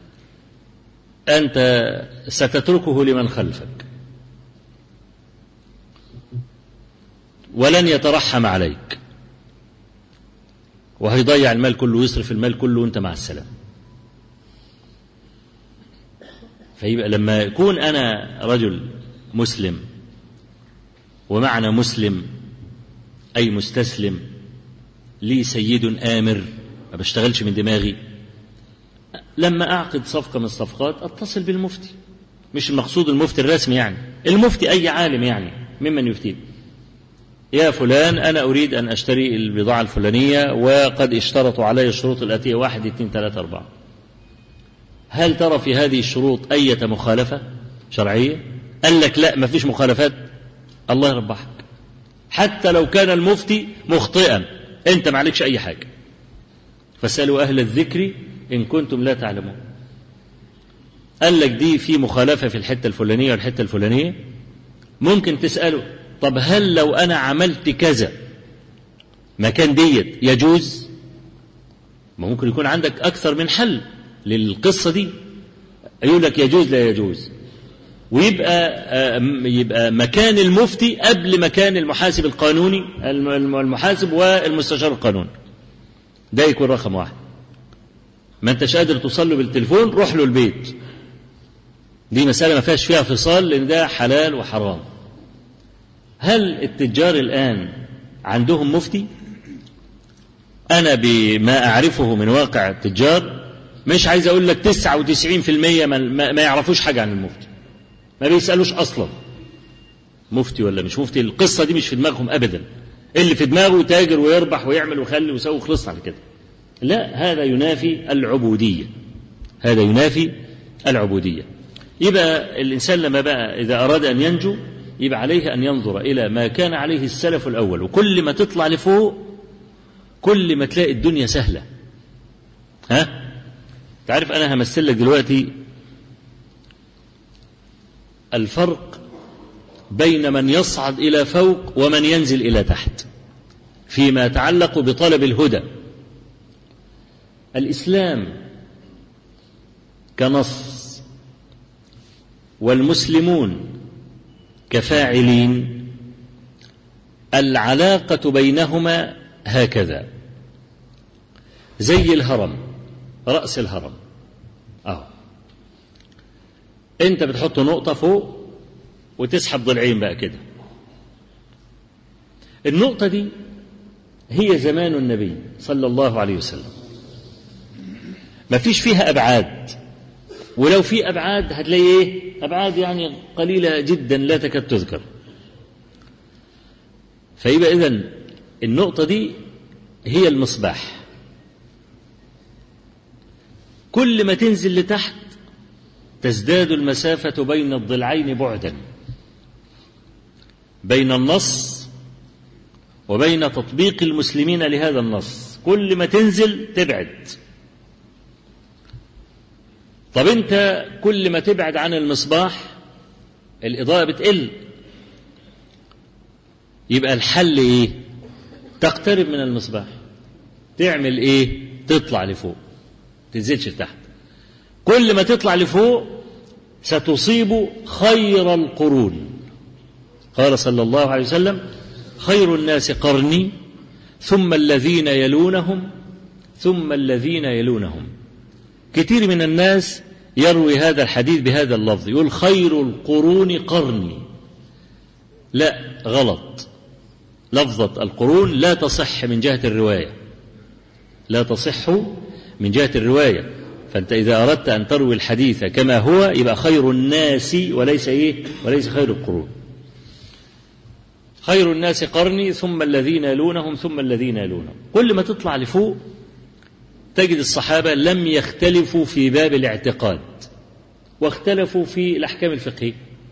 أنت ستتركه لمن خلفك ولن يترحم عليك، وهيضيع المال كله ويصرف المال كله وانت مع السلام. فيبقى لما يكون أنا رجل مسلم، ومعنى مسلم أي مستسلم، لي سيد آمر، ما بشتغلش من دماغي، لما أعقد صفقة من الصفقات أتصل بالمفتي، مش المقصود المفتي الرسمي يعني، المفتي أي عالم يعني ممن يفتي، يا فلان أنا أريد أن أشتري البضاعة الفلانية وقد اشترطوا علي الشروط الآتية 1 2 3 4، هل ترى في هذه الشروط أي مخالفة شرعية؟ قال لك لا، ما فيش مخالفات، الله يربحك، حتى لو كان المفتي مخطئا أنت ما عليكش أي حاجة، فاسألوا أهل الذكر إن كنتم لا تعلمون. قال لك دي في مخالفة في الحتة الفلانية والحتة الفلانية، ممكن تسأله طب هل لو أنا عملت كذا مكان ديت يجوز؟ ما ممكن يكون عندك أكثر من حل للقصة دي، يقول لك يجوز لا يجوز، ويبقى مكان المفتي قبل مكان المحاسب القانوني، المحاسب والمستشار القانوني، ده يكون رقم 1. ما انتش قادر توصل له بالتليفون، روح له البيت، دي مسألة ما فيهاش فيها فصال، لأن ده حلال وحرام. هل التجار الآن عندهم مفتي؟ أنا بما أعرفه من واقع التجار، مش عايز أقول لك 99% ما يعرفوش حاجة عن المفتي، ما بيسألوش أصلا مفتي ولا مش مفتي، القصة دي مش في دماغهم أبدا، اللي في دماغه تاجر ويربح ويعمل ويخلي ويسوي وخلص على كده. لا، هذا ينافي العبودية، هذا ينافي العبودية. يبقى الإنسان لما بقى إذا أراد أن ينجو يبقى عليه أن ينظر إلى ما كان عليه السلف الأول، وكل ما تطلع لفوق كل ما تلاقي الدنيا سهلة. تعرف أنا همثل لك دلوقتي الفرق بين من يصعد إلى فوق ومن ينزل إلى تحت فيما يتعلق بطلب الهدى. الإسلام كنص والمسلمون كفاعلين، العلاقة بينهما هكذا، زي الهرم، رأس الهرم انت بتحط نقطة فوق وتسحب ضلعين بقى كده، النقطة دي هي زمان النبي صلى الله عليه وسلم، ما فيش فيها أبعاد، ولو في أبعاد هتلاقي إيه؟ أبعاد يعني قليلة جدا لا تكاد تذكر. فيبقى إذن النقطة دي هي المصباح. كل ما تنزل لتحت تزداد المسافة بين الضلعين بعدا، بين النص وبين تطبيق المسلمين لهذا النص. كل ما تنزل تبعد. طب انت كل ما تبعد عن المصباح الإضاءة بتقل. يبقى الحل ايه؟ تقترب من المصباح. تعمل ايه؟ تطلع لفوق، تنزلش لتحت. كل ما تطلع لفوق ستصيب خير القرون. قال صلى الله عليه وسلم: خير الناس قرني ثم الذين يلونهم ثم الذين يلونهم. كثير من الناس يروي هذا الحديث بهذا اللفظ، يقول خير القرون قرني. لا، غلط. لفظة القرون لا تصح من جهة الرواية، لا تصح من جهة الرواية. فأنت إذا أردت أن تروي الحديث كما هو يبقى خير الناس وليس إيه؟ وليس خير القرون. خير الناس قرني ثم الذين يلونهم ثم الذين يلونهم. كل ما تطلع لفوق تجد الصحابة لم يختلفوا في باب الاعتقاد، واختلفوا في الأحكام الفقهية.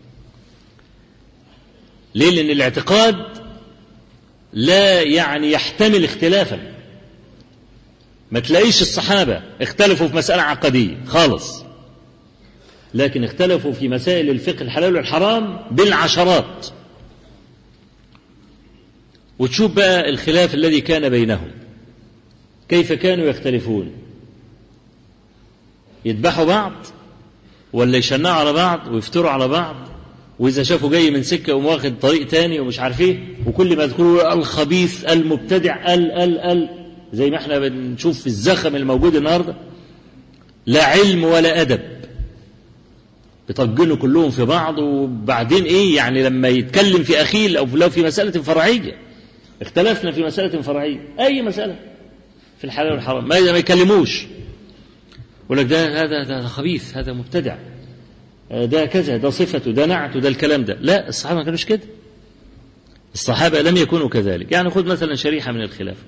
ليه؟ لأن الاعتقاد لا يعني يحتمل اختلافا. ما تلاقيش الصحابة اختلفوا في مسألة عقدية خالص، لكن اختلفوا في مسائل الفقه الحلال والحرام بالعشرات. وتشوف بقى الخلاف الذي كان بينهم، كيف كانوا يختلفون. يذبحوا بعض ولا يشنعوا على بعض ويفتروا على بعض، وإذا شافوا جاي من سكة يقوم واخد طريق تاني ومش عارف ايه، وكل ما يذكروا الخبيث المبتدع زي ما احنا بنشوف في الزخم الموجود النهارده. لا علم ولا أدب، بيطجنوا كلهم في بعض. وبعدين ايه يعني لما يتكلم في أخيل أو لو في مسألة فرعية، اختلفنا في مسألة فرعية، أي مسألة في الحلال والحرام، ما يكلموش، يقول لك ده خبيث، هذا مبتدع، ده كذا، ده صفته، ده نعته، ده الكلام ده. لا، الصحابة ما كانوش كده. الصحابة لم يكونوا كذلك. يعني خذ مثلا شريحة من الخلاف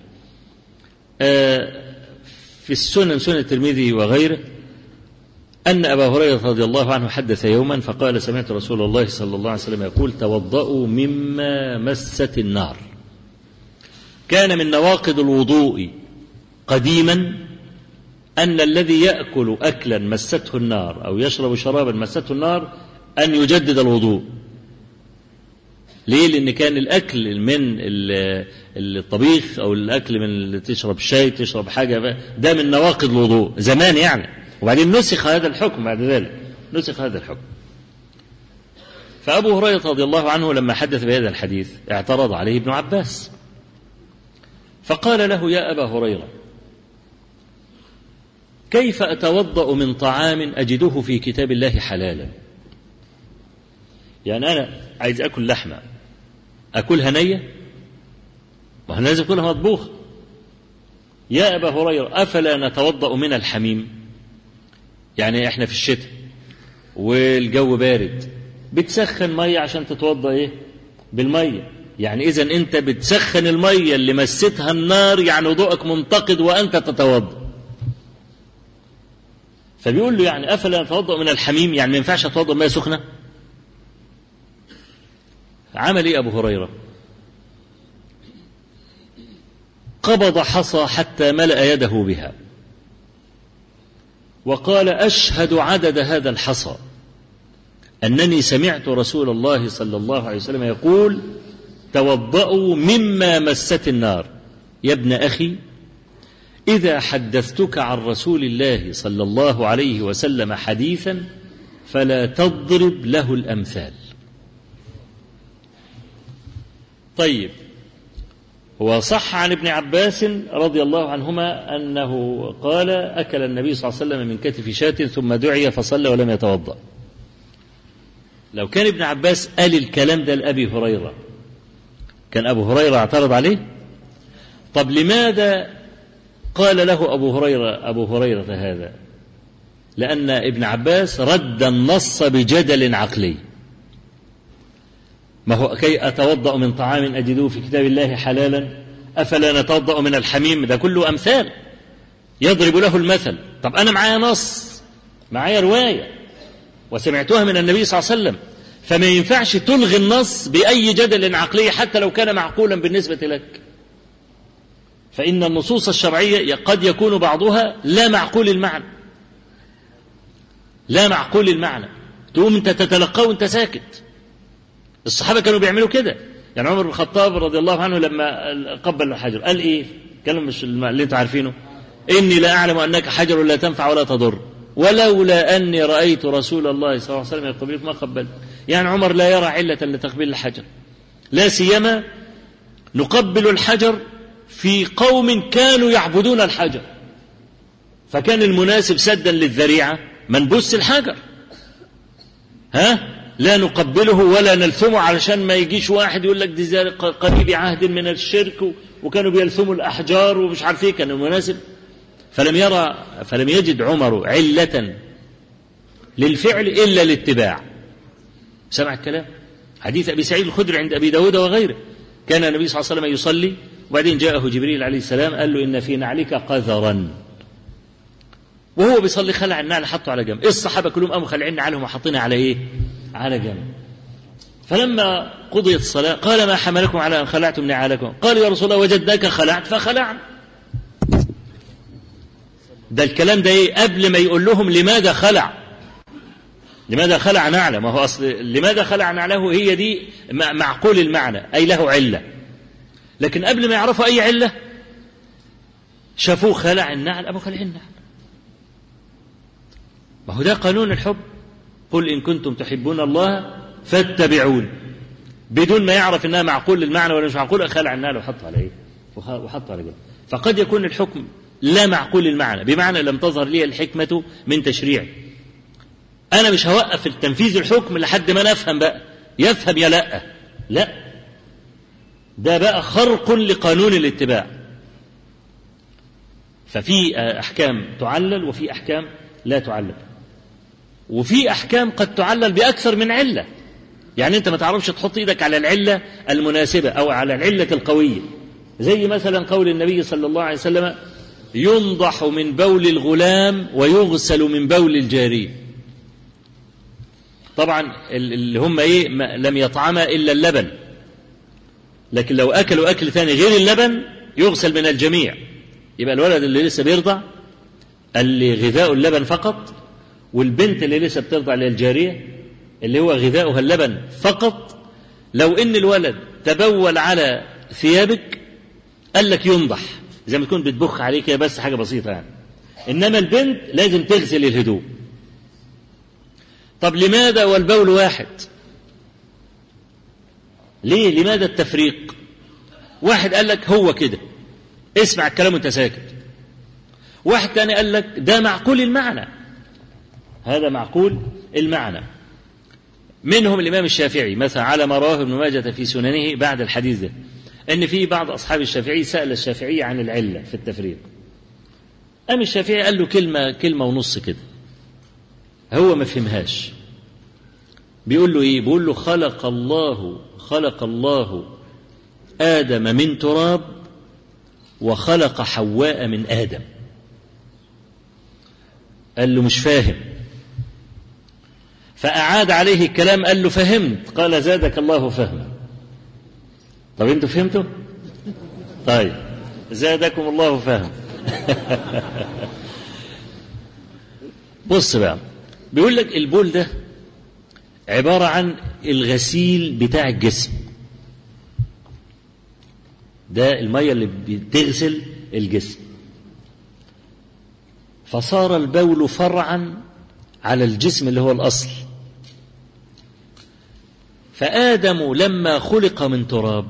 في السنن، سنن الترمذي وغيره، أن أبا هريرة رضي الله عنه حدث يوما فقال: سمعت رسول الله صلى الله عليه وسلم يقول: توضؤوا مما مست النار. كان من نواقض الوضوء قديما أن الذي يأكل أكلا مسته النار أو يشرب شرابا مسته النار أن يجدد الوضوء. ليه؟ لأن كان الأكل من الطبيخ أو الأكل من تشرب شاي، تشرب حاجة، ده من نواقض الوضوء زمان يعني. وبعدين نسخ هذا الحكم بعد ذلك، نسخ هذا الحكم. فأبو هريرة رضي الله عنه لما حدث بهذا الحديث اعترض عليه ابن عباس، فقال له: يا أبا هريرة، كيف أتوضأ من طعام أجده في كتاب الله حلالا؟ يعني أنا عايز أكل لحمة، أكلها نية؟ وأنا لازم أكلها مطبوخة. يا أبا هريرة، أفلا نتوضأ من الحميم؟ يعني إحنا في الشتاء والجو بارد، بتسخن مية عشان تتوضأ إيه؟ بالمية. يعني إذن أنت بتسخن المية اللي مستها النار، يعني وضوءك منتقد وأنت تتوضأ. فبيقول له: يعني أفلا نتوضأ من الحميم؟ يعني ما ينفعش أتوضأ مية سخنة؟ عمل إيه أبو هريرة؟ قبض حصى حتى ملأ يده بها، وقال: أشهد عدد هذا الحصى أنني سمعت رسول الله صلى الله عليه وسلم يقول: توضأوا مما مست النار. يا ابن أخي، إذا حدثتك عن رسول الله صلى الله عليه وسلم حديثا فلا تضرب له الأمثال. طيب، هو صح عن ابن عباس رضي الله عنهما أنه قال: أكل النبي صلى الله عليه وسلم من كتف شاة ثم دعي فصلى ولم يتوضأ. لو كان ابن عباس قال الكلام ده لأبي هريرة كان أبو هريرة اعترض عليه؟ طب لماذا قال له أبو هريرة هذا لأن ابن عباس رد النص بجدل عقلي. ما هو كي أتوضأ من طعام أجده في كتاب الله حلالا أفلا نتوضأ من الحميم؟ ده كله أمثال يضرب له المثل. طب أنا معايا نص، معايا رواية وسمعتها من النبي صلى الله عليه وسلم، فما ينفعش تلغي النص بأي جدل عقلي حتى لو كان معقولا بالنسبة لك. فإن النصوص الشرعية قد يكون بعضها لا معقول المعنى، لا معقول المعنى، تقوم أنت تتلقاه وأنت ساكت. الصحابة كانوا بيعملوا كده. يعني عمر بن الخطاب رضي الله عنه لما قبل الحجر قال إيه؟ كلام مش اللي أنتوا عارفينه: إني لا أعلم أنك حجر لا تنفع ولا تضر ولولا أني رأيت رسول الله صلى الله عليه وسلم يقبلك ما قبلت. يعني عمر لا يرى علة لتقبيل الحجر، لا سيما نقبل الحجر في قوم كانوا يعبدون الحجر، فكان المناسب سدا للذريعة من بث الحجر، لا نقبله ولا نلثمه علشان ما يجيش واحد يقول لك دي قريب عهد من الشرك وكانوا بيلثموا الأحجار ومش عارف ايه. كان المناسب. فلم يجد عمر علة للفعل إلا الاتباع. سمع الكلام. حديث أبي سعيد الخدري عند أبي داود وغيره: كان النبي صلى الله عليه وسلم يصلي وبعدين جاءه جبريل عليه السلام قال له: إن في نعلك قذرا. وهو بيصلي خلع النعل حطه على جنب. الصحابة كلهم قاموا خلعين نعلهم وحاطينها على إيه؟ على جنب. فلما قضيت الصلاة قال: ما حملكم على أن خلعتم نعالكم؟ قالوا: يا رسول الله وجدناك خلعت فخلعنا. ده الكلام ده إيه؟ قبل ما يقول لهم لماذا خلع نعله. ما هو أصل لماذا خلع نعله هي دي معقول المعنى، أي له علة. لكن قبل ما يعرفوا أي علة شافوه خلع النعل، أبو خلع النعل. ما هو ده قانون الحب: قل إن كنتم تحبون الله فاتبعون. بدون ما يعرف إنها معقول المعنى ولا مش معقول، خلع النعل وحطه على إيه؟ وحطه على جنب. فقد يكون الحكم لا معقول المعنى، بمعنى لم تظهر لي الحكمة من تشريع. أنا مش هوقف التنفيذ الحكم لحد ما نفهم بقى، يفهم يا لا، ده بقى خرق لقانون الاتباع. ففي أحكام تعلل وفي أحكام لا تعلل، وفي أحكام قد تعلل بأكثر من علة. يعني أنت ما تعرفش تحط إيدك على العلة المناسبة أو على العلة القوية، زي مثلا قول النبي صلى الله عليه وسلم: ينضح من بول الغلام ويغسل من بول الجارية. طبعا اللي هم إيه؟ لم يطعما إلا اللبن، لكن لو أكلوا أكل ثاني غير اللبن يغسل من الجميع. يبقى الولد اللي لسه بيرضع اللي غذاء اللبن فقط، والبنت اللي لسه بترضع للجارية اللي هو غذاؤها اللبن فقط. لو إن الولد تبول على ثيابك قال لك ينضح، زي ما تكون بتبخ عليك، بس حاجة بسيطة يعني. إنما البنت لازم تغسل الهدوء. طب لماذا والبول واحد؟ ليه؟ لماذا التفريق؟ واحد قال لك هو كده، اسمع الكلام وانت ساكت. واحد تاني قال لك ده معقول المعنى، هذا معقول المعنى. منهم الإمام الشافعي مثلا، على ما رواه ابن ماجة في سننه بعد الحديث ده، أن في بعض أصحاب الشافعي سأل الشافعي عن العلة في التفريق. أم الشافعي قال له كلمة ونص كده، هو ما فهمهاش. بيقول له إيه؟ بيقول له: خلق الله آدم من تراب وخلق حواء من آدم. قال له مش فاهم، فأعاد عليه الكلام، قال له فهمت. قال: زادك الله فهما. طب انتوا فهمتوا؟ طيب زادكم الله فهم. بص بقى، بيقول لك البول ده عبارة عن الغسيل بتاع الجسم، ده المية اللي بتغسل الجسم. فصار البول فرعا على الجسم اللي هو الأصل. فآدم لما خلق من تراب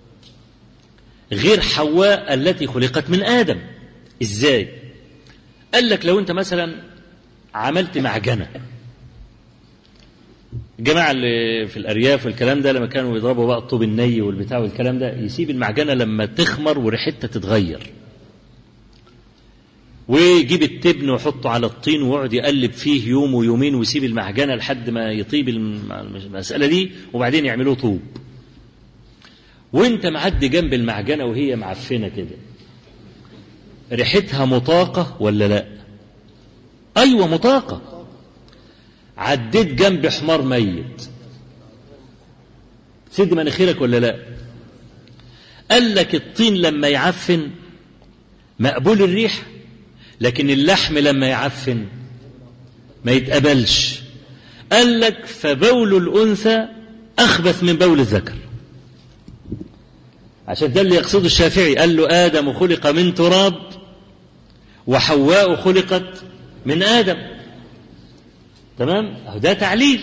غير حواء التي خلقت من آدم. إزاي؟ قال لك لو أنت مثلا عملت معجنة، الجماعة اللي في الأرياف والكلام ده لما كانوا يضربوا بقى الطوب الني والبتاع والكلام ده، يسيب المعجنة لما تخمر وريحتها تتغير. ويجيب التبن ويحطه على الطين ويقعد يقلب فيه يوم ويومين ويسيب المعجنة لحد ما يطيب المسألة دي، وبعدين يعملوه طوب. وانت معدي جنب المعجنة وهي معفنة كده، ريحتها مطاقة ولا لا؟ ايوه مطاقة. عديت جنب حمار ميت، سد مناخيرك ولا لا؟ قال لك الطين لما يعفن مقبول الريح، لكن اللحم لما يعفن ما يتقبلش. قال لك فبول الأنثى أخبث من بول الذكر. عشان ده اللي يقصده الشافعي، قال له آدم خلق من تراب وحواء خلقت من آدم. تمام؟ ده تعليل.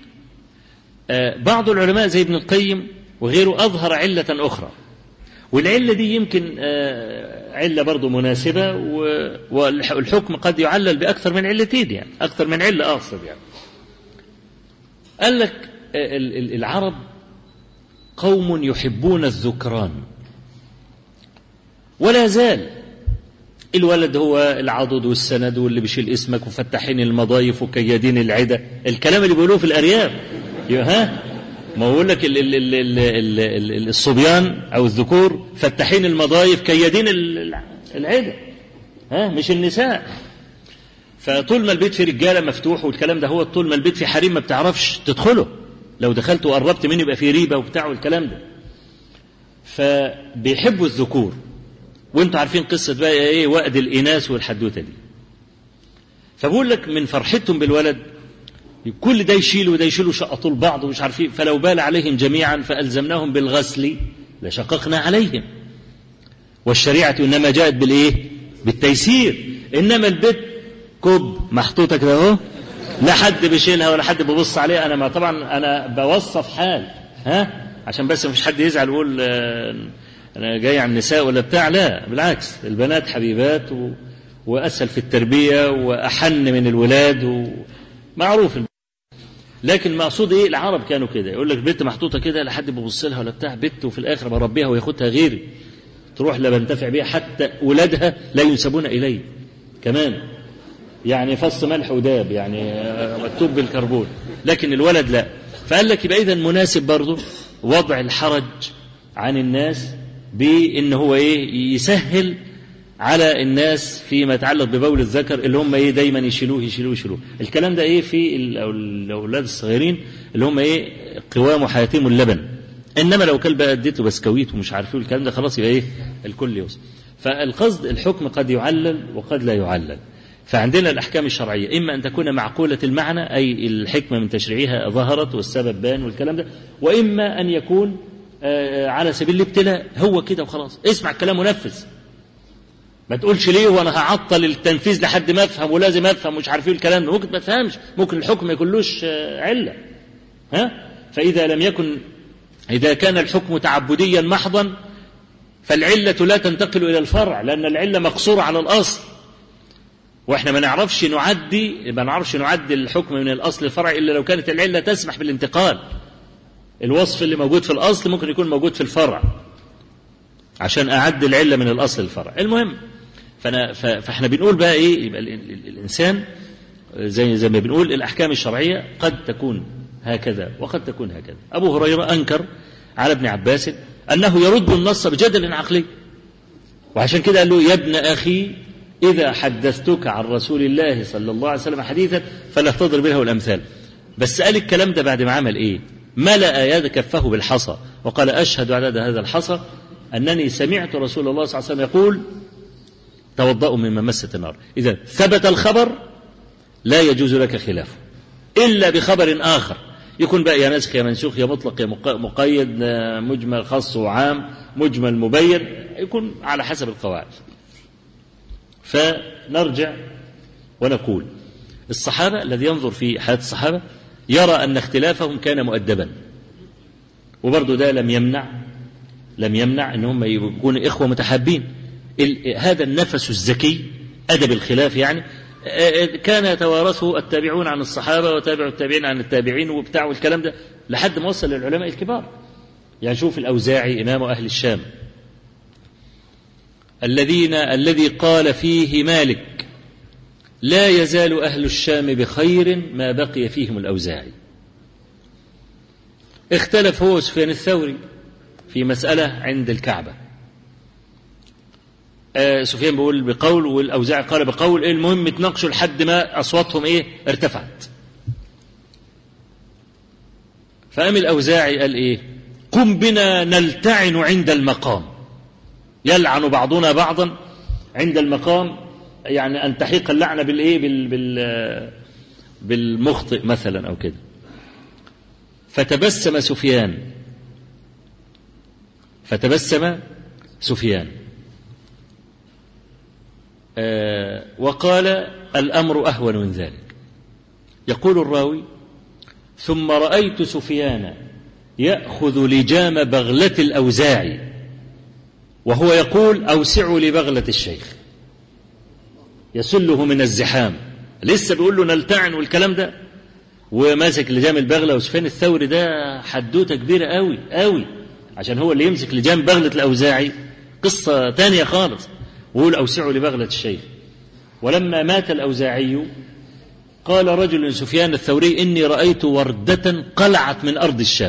بعض العلماء زي ابن القيم وغيره أظهر علة أخرى، والعلة دي يمكن علة برضو مناسبة، والحكم قد يعلل بأكثر من علتين، يعني أكثر من علة أقصد. يعني قال لك العرب قوم يحبون الذكران، ولا زال الولد هو العضد والسند واللي بيشيل اسمك وفتحين المضايف وكيادين العدة، الكلام اللي بيقولوه في الأرياف. ها ما بقول لك الصبيان أو الذكور فتحين المضايف كيادين العدة، ها مش النساء. فطول ما البيت في رجالة مفتوح والكلام ده، هو طول ما البيت في حريم ما بتعرفش تدخله، لو دخلت وقربت منه يبقى في ريبة وبتاع والكلام ده. فبيحبوا الذكور، وانتوا عارفين قصة بقى ايه وقد الإناث والحدوتة دي. فبقول لك من فرحتهم بالولد كل ده يشيل وده يشيل وشقطوا لبعض ومش عارفين، فلو بال عليهم جميعا فألزمناهم بالغسل لشققنا عليهم. والشريعة إنما جاءت بالإيه؟ بالتيسير. إنما البيت كوب محطوطة كده اهو، لا حد بيشيلها ولا حد بيبص عليها. أنا ما طبعا أنا بوصف حال، ها عشان بس ما فيش حد يزعل ويقول أنا جاي عن النساء ولا بتاع، لا بالعكس، البنات حبيبات وأسهل في التربية وأحن من الولاد ومعروف. لكن مقصود ايه؟ العرب كانوا كده، يقول لك بنت محطوطه كده لا حد بيبص لها ولا بتاع، بنت وفي الاخر بربيها وياخدها غيري، تروح لا بنتفع بيها، حتى ولادها لا ينسبون الي كمان، يعني فص ملح وداب، يعني مكتوب بالكربون، لكن الولد لا. فقال لك يبقى اذا مناسب برضه وضع الحرج عن الناس بان هو ايه؟ يسهل على الناس فيما يتعلق ببول الذكر، اللي هم ايه؟ دايما يشيلوه. الكلام ده ايه في الاولاد الصغيرين اللي هم ايه؟ قوام حياتهم اللبن. انما لو كلب اديته بسكويت ومش عارفين الكلام ده، خلاص يبقى ايه؟ الكل يوصل. فالقصد الحكم قد يعلل وقد لا يعلل. فعندنا الاحكام الشرعيه اما ان تكون معقوله المعنى، اي الحكمه من تشريعها ظهرت والسبب بان والكلام ده، واما ان يكون على سبيل الابتلاء، هو كده وخلاص، اسمع الكلام ونفذ. ما تقولش ليه وانا هعطل التنفيذ لحد ما افهم ولازم افهم مش عارفين الكلام ده، ممكن ما تفهمش، ممكن الحكم ما يكونلوش عله. ها فاذا لم يكن، اذا كان الحكم تعبديا محضا فالعله لا تنتقل الى الفرع، لان العله مقصوره على الاصل، واحنا ما نعرفش نعدي الحكم من الاصل للفرع الا لو كانت العله تسمح بالانتقال. الوصف اللي موجود في الاصل ممكن يكون موجود في الفرع عشان اعد العله من الاصل للفرع. المهم فاحنا بنقول بقى ايه؟ يبقى الانسان زي ما بنقول الاحكام الشرعيه قد تكون هكذا وقد تكون هكذا. ابو هريره انكر على ابن عباس انه يرد النص بجدل عقلي، وعشان كده قال له يا ابن اخي اذا حدثتك عن رسول الله صلى الله عليه وسلم حديثا فلا تضرب له الامثال. بس قال الكلام ده بعد ما عمل ايه؟ ملأ يد كفه بالحصى وقال اشهد عدد هذا الحصى أنني سمعت رسول الله صلى الله عليه وسلم يقول توضأوا مما مست النار. إذا ثبت الخبر لا يجوز لك خلافه إلا بخبر آخر، يكون بقى يا ناسخ يا منسوخ يا مطلق يا مقيد، مجمل خاص وعام، مجمل مبين، يكون على حسب القواعد. فنرجع ونقول الصحابة الذي ينظر في حياة الصحابة يرى أن اختلافهم كان مؤدبا، وبرضه ده لم يمنع ان هم يكونوا اخوه متحابين. هذا النفس الذكي ادب الخلاف يعني كان يتوارثه التابعون عن الصحابه وتابعوا التابعين عن التابعين وبتاع والكلام ده لحد ما وصل للعلماء الكبار. يعني شوف الاوزاعي امام اهل الشام الذي قال فيه مالك لا يزال أهل الشام بخير ما بقي فيهم الأوزاعي. اختلف هو سفيان الثوري في مسألة عند الكعبة، سفيان بيقول بقول والأوزاعي قال بقول، المهم اتناقشوا لحد ما أصواتهم ارتفعت. فقام الأوزاعي قال قم بنا نلتعن عند المقام، يلعن بعضنا بعضا عند المقام، يعني أن تحيق اللعنة بالمخطئ مثلا أو كده. فتبسم سفيان وقال الأمر أهون من ذلك. يقول الراوي ثم رأيت سفيان يأخذ لجام بغلة الأوزاعي وهو يقول أوسعوا لبغلة الشيخ، يسله من الزحام، لسه بيقول له نلتعن والكلام ده، وماسك لجام البغلة. وسفيان الثوري ده حدوته كبيرة قوي قوي، عشان هو اللي يمسك لجام بغلة الأوزاعي قصة تانية خالص، ويقول أوسعوا لبغلة الشيخ. ولما مات الأوزاعي قال رجل لسفيان الثوري إني رأيت وردة قلعت من أرض الشام،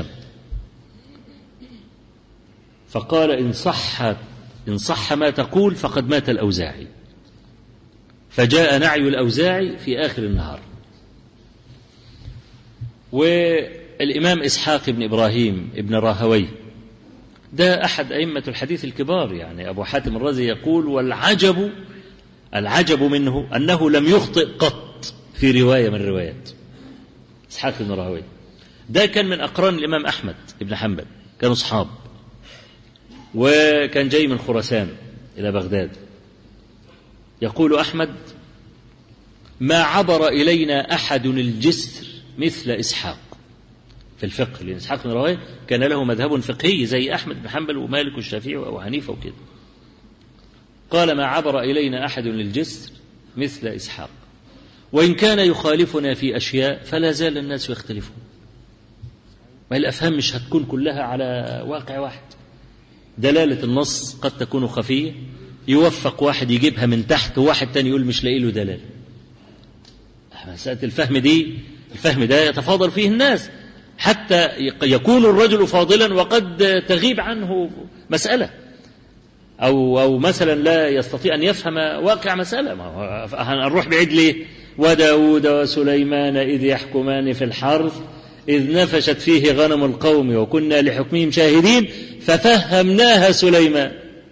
فقال إن صح ما تقول فقد مات الأوزاعي. فجاء نعي الأوزاعي في آخر النهار. والإمام إسحاق بن إبراهيم بن راهويه ده أحد أئمة الحديث الكبار، يعني أبو حاتم الرازي يقول والعجب منه أنه لم يخطئ قط في رواية من الروايات. إسحاق بن راهويه ده كان من أقران الإمام أحمد بن حنبل، كانوا أصحاب، وكان جاي من خراسان إلى بغداد. يقول أحمد ما عبر إلينا أحد الجسر مثل إسحاق في الفقه، لأن إسحاق بن راهويه كان له مذهب فقهي زي أحمد بن حنبل ومالك والشافعي وأبو حنيفة وكده. قال ما عبر إلينا أحد للجسر مثل إسحاق، وإن كان يخالفنا في أشياء فلا زال الناس يختلفون. ما الأفهام مش هتكون كلها على واقع واحد، دلالة النص قد تكون خفية، يوفق واحد يجيبها من تحت وواحد تاني يقول مش لاقي له دلالة. مسألة الفهم ده يتفاضل فيه الناس، حتى يكون الرجل فاضلا وقد تغيب عنه مسألة، أو مثلا لا يستطيع أن يفهم واقع مسألة. هنروح بعيد ليه؟ وداود وسليمان إذ يحكمان في الحرث إذ نفشت فيه غنم القوم وكنا لحكمهم شاهدين ففهمناها سليمان.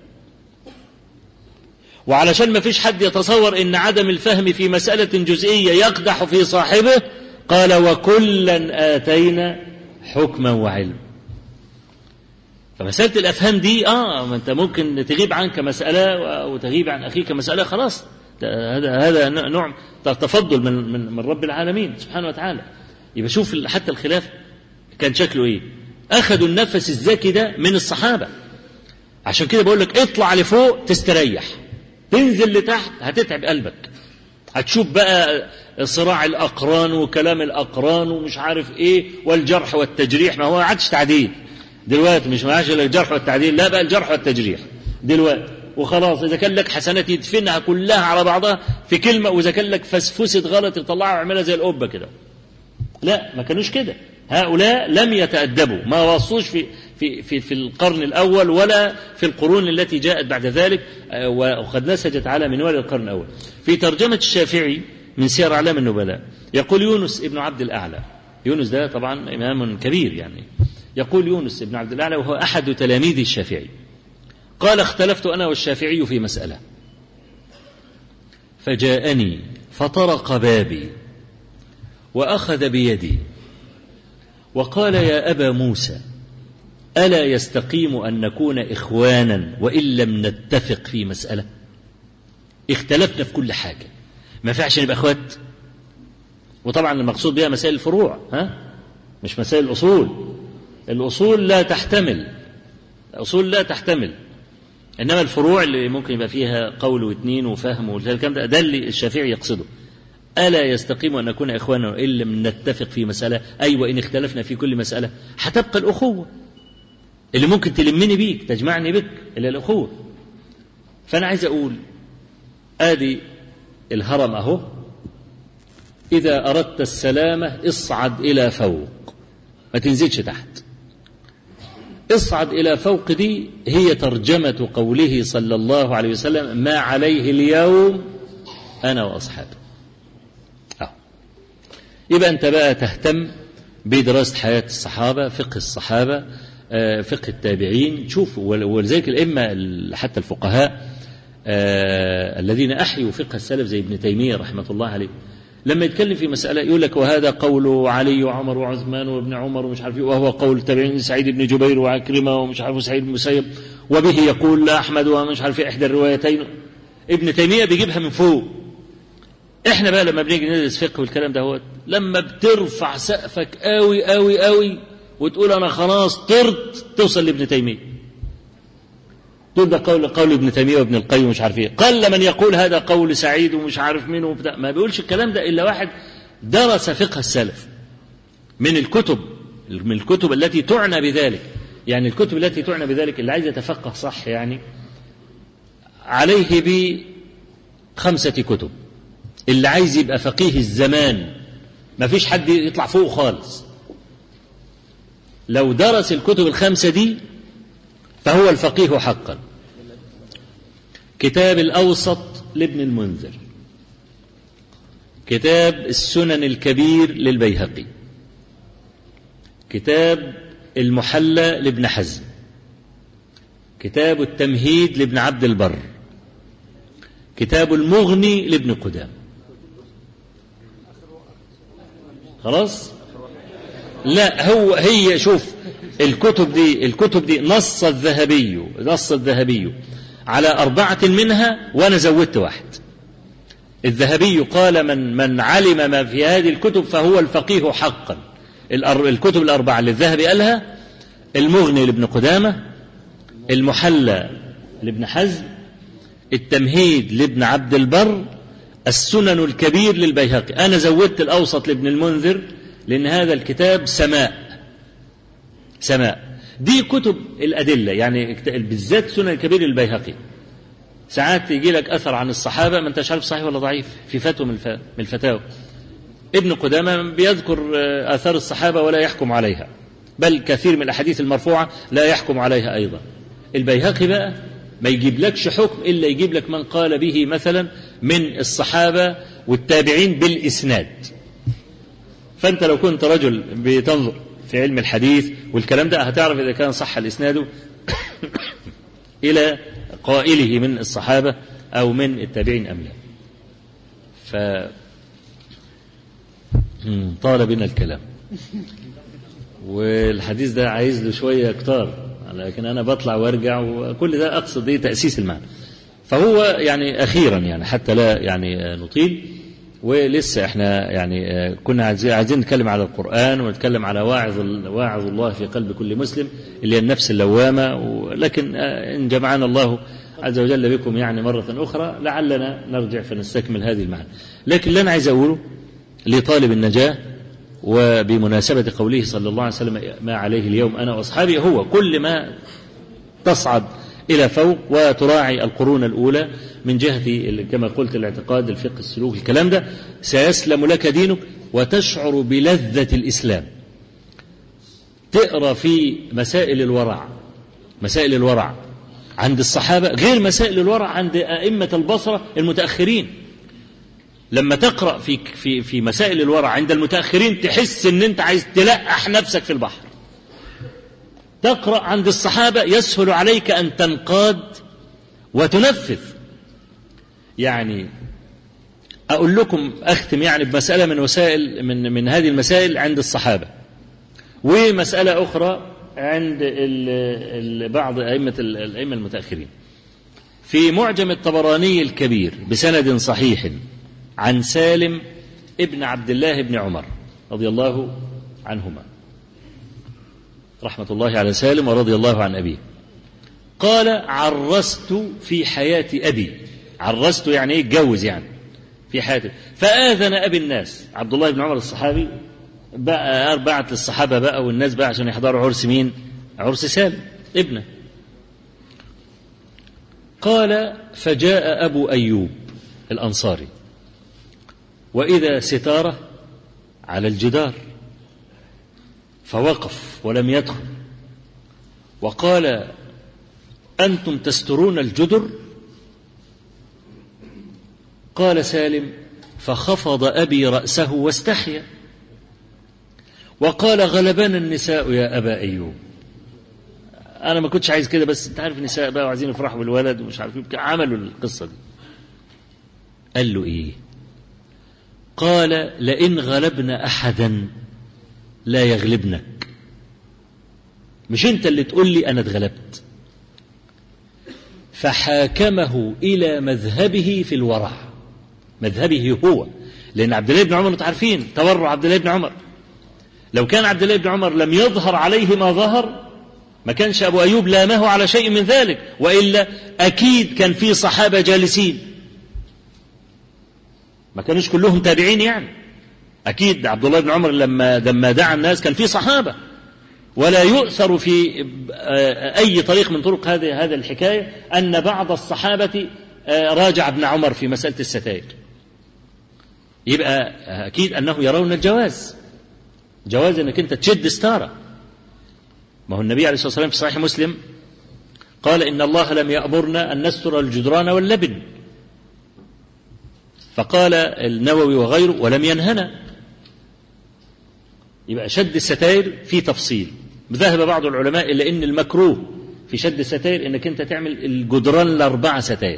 وعلشان ما فيش حد يتصور إن عدم الفهم في مسألة جزئية يقدح في صاحبه قال وكلا آتينا حكما وعلم. فمسألة الأفهام دي ما أنت ممكن تغيب عنك مسألة وتغيب عن أخيك مسألة، خلاص هذا نوع تفضل من رب العالمين سبحانه وتعالى. يبقى شوف حتى الخلاف كان شكله إيه. أخذوا النفس الزكي ده من الصحابة، عشان كده بقول لك اطلع لفوق تستريح، تنزل لتحت هتتعب قلبك، هتشوف بقى صراع الأقران وكلام الأقران ومش عارف إيه والجرح والتجريح. ما هو عادش تعديل دلوقتي، مش معاش الجرح والتعديل، لا بقى الجرح والتجريح دلوقتي وخلاص. إذا كان لك حسنات يدفنها كلها على بعضها في كلمة، وإذا كان لك فسفسة غلط يطلعها ويعملها زي القبة كده. لا، ما كانوش كده، هؤلاء لم يتأدبوا، ما وصوش في القرن الأول ولا في القرون التي جاءت بعد ذلك، وقد نسجت على منوال القرن الأول. في ترجمة الشافعي من سير أعلام النبلاء يقول يونس ابن عبد الأعلى، يونس ده طبعا إمام كبير يعني، يقول يونس ابن عبد الأعلى وهو أحد تلاميذ الشافعي قال اختلفت أنا والشافعي في مسألة فجاءني فطرق بابي وأخذ بيدي وقال يا أبا موسى ألا يستقيم أن نكون إخوانا وإن لم نتفق في مسألة؟ اختلفنا في كل حاجة، ما فيش نبقى أخوات. وطبعا المقصود بها مسائل الفروع، مش مسائل الأصول. الأصول لا تحتمل، إنما الفروع اللي ممكن يبقى فيها قول واثنين وفهم والكلام ده اللي الشافعي يقصده. ألا يستقيم أن نكون إخوانا وإن لم نتفق في مسألة، أي وإن اختلفنا في كل مسألة هتبقى الأخوة اللي ممكن تلمني بيك تجمعني بك إلى الأخوة. فأنا عايز أقول آدي الهرم أهو إذا أردت السلامة اصعد إلى فوق، ما تنزلش تحت. اصعد إلى فوق دي هي ترجمة قوله صلى الله عليه وسلم ما عليه اليوم أنا وأصحابي. يبقى أنت بقى تهتم بدراسة حياة الصحابة، فقه الصحابة، فقه التابعين. شوف، ولذلك الأئمة حتى الفقهاء الذين أحيوا فقه السلف زي ابن تيمية رحمة الله عليه، لما يتكلم في مسألة يقول لك وهذا قول علي وعمر وعثمان وابن عمر ومش عارف، وهو قول التابعين سعيد بن جبير وعكرمة ومش عارف سعيد بن المسيب، وبه يقول لا أحمد ومش عارف إحدى الروايتين. ابن تيمية بيجيبها من فوق. احنا بقى لما بنيجي ندرس فقه والكلام ده هو لما بترفع سقفك قوي قوي قوي وتقول انا خلاص طرت، توصل لابن تيمية، تقول ده قول ابن تيمية وابن القيم ومش عارف ايه. قل من يقول هذا قول سعيد ومش عارف مين وبتاع، ما بيقولش الكلام ده الا واحد درس فقه السلف من الكتب التي تعنى بذلك. يعني الكتب التي تعنى بذلك اللي عايز يتفقه صح يعني عليه ب5 كتب. اللي عايز يبقى فقيه الزمان ما فيش حد يطلع فوق خالص، لو درس الكتب ال5 دي فهو الفقيه حقا. كتاب الأوسط لابن المنذر، كتاب السنن الكبير للبيهقي، كتاب المحلى لابن حزم، كتاب التمهيد لابن عبد البر، كتاب المغني لابن قدام. خلاص؟ لا، هي شوف الكتب دي نص الذهبي على 4 منها، وأنا زودت واحد. الذهبي قال من علم ما في هذه الكتب فهو الفقيه حقا. الكتب ال4 اللي الذهبي قالها: المغني لابن قدامة، المحلى لابن حزم، التمهيد لابن عبد البر، السنن الكبير للبيهقي. أنا زودت الأوسط لابن المنذر لأن هذا الكتاب سماء. دي كتب الأدلة، يعني بالذات سنن الكبير للبيهقي. ساعات يجي لك أثر عن الصحابة ما أنتش عارف صحيح ولا ضعيف، في فتوى من الفتاوى. ابن قدامة بيذكر آثار الصحابة ولا يحكم عليها، بل كثير من الأحاديث المرفوعة لا يحكم عليها أيضا. البيهقي بقى ما يجيب لكش حكم إلا يجيب لك من قال به مثلا من الصحابة والتابعين بالإسناد. فأنت لو كنت رجل بتنظر في علم الحديث والكلام ده هتعرف إذا كان صح الإسناد إلى قائله من الصحابة أو من التابعين أم لا. طال بنا الكلام، والحديث ده عايز له شوية كتار، لكن أنا بطلع وارجع، وكل ده أقصد إيه تأسيس المعنى. فهو يعني أخيرا يعني حتى لا يعني نطيل، ولسه احنا يعني كنا عايزين نتكلم على القرآن ونتكلم على واعظ الله في قلب كل مسلم اللي هي النفس اللوامة، لكن إن جمعنا الله عز وجل بكم يعني مرة أخرى لعلنا نرجع فنستكمل هذه المعنى. لكن اللي أنا عايز أقوله لطالب النجاة وبمناسبة قوله صلى الله عليه وسلم ما عليه اليوم أنا وأصحابي، هو كل ما تصعد إلى فوق وتراعي القرون الأولى من جهة كما قلت الاعتقاد، الفقه، السلوك، الكلام ده، سيسلم لك دينك وتشعر بلذة الإسلام. تقرأ في مسائل الورع عند الصحابة غير مسائل الورع عند أئمة البصرة المتأخرين. لما تقرأ في مسائل الورع عند المتأخرين تحس ان انت عايز تلقح نفسك في البحر. تقرأ عند الصحابة يسهل عليك أن تنقاد وتنفذ. يعني أقول لكم أختم يعني بمسألة من هذه المسائل عند الصحابة، ومسألة أخرى عند بعض الأئمة المتأخرين. في معجم الطبراني الكبير بسند صحيح عن سالم ابن عبد الله بن عمر رضي الله عنهما، رحمة الله على سالم ورضي الله عن أبيه، قال: عرست في حياة أبي. عرست يعني إيه؟ اتجوز يعني في حياته. فآذن أبي الناس، عبد الله بن عمر الصحابي بقى بعت للصحابة بقى والناس بقى عشان يحضروا عرس مين؟ عرس سالم ابنه. قال: فجاء أبو أيوب الأنصاري وإذا ستارة على الجدار، فوقف ولم يدخل وقال: أنتم تسترون الجدر؟ قال سالم: فخفض أبي رأسه واستحيا وقال: غلبنا النساء يا أبا أيوب. أنا ما كنتش عايز كده، بس أنت عارف النساء بقى وعايزين يفرحوا بالولد ومش عارف ايه، عملوا القصة دي. قال له إيه؟ قال: لئن غلبنا أحدا لا يغلبنك. مش أنت اللي تقول لي أنا اتغلبت. فحاكمه إلى مذهبه في الورع، مذهبه هو، لأن عبد الله بن عمر أنتم عارفين تورع عبد الله بن عمر. لو كان عبد الله بن عمر لم يظهر عليه ما ظهر ما كانش أبو أيوب لامه على شيء من ذلك، وإلا أكيد كان في صحابة جالسين، ما كانوش كلهم تابعين يعني. أكيد عبد الله بن عمر لما دعا الناس كان في صحابة، ولا يؤثر في أي طريق من طرق هذا الحكاية أن بعض الصحابة راجع ابن عمر في مسألة الستائر. يبقى أكيد أنه يرون الجواز، جواز أنك أنت تشد ستارة. ما هو النبي عليه الصلاة والسلام في صحيح مسلم قال: إن الله لم يأمرنا أن نستر الجدران واللبن. فقال النووي وغيره: ولم ينهنا. يبقى شد الستائر في تفصيل. ذهب بعض العلماء إلى أن المكروه في شد الستائر أنك أنت تعمل الجدران ل4 ستائر،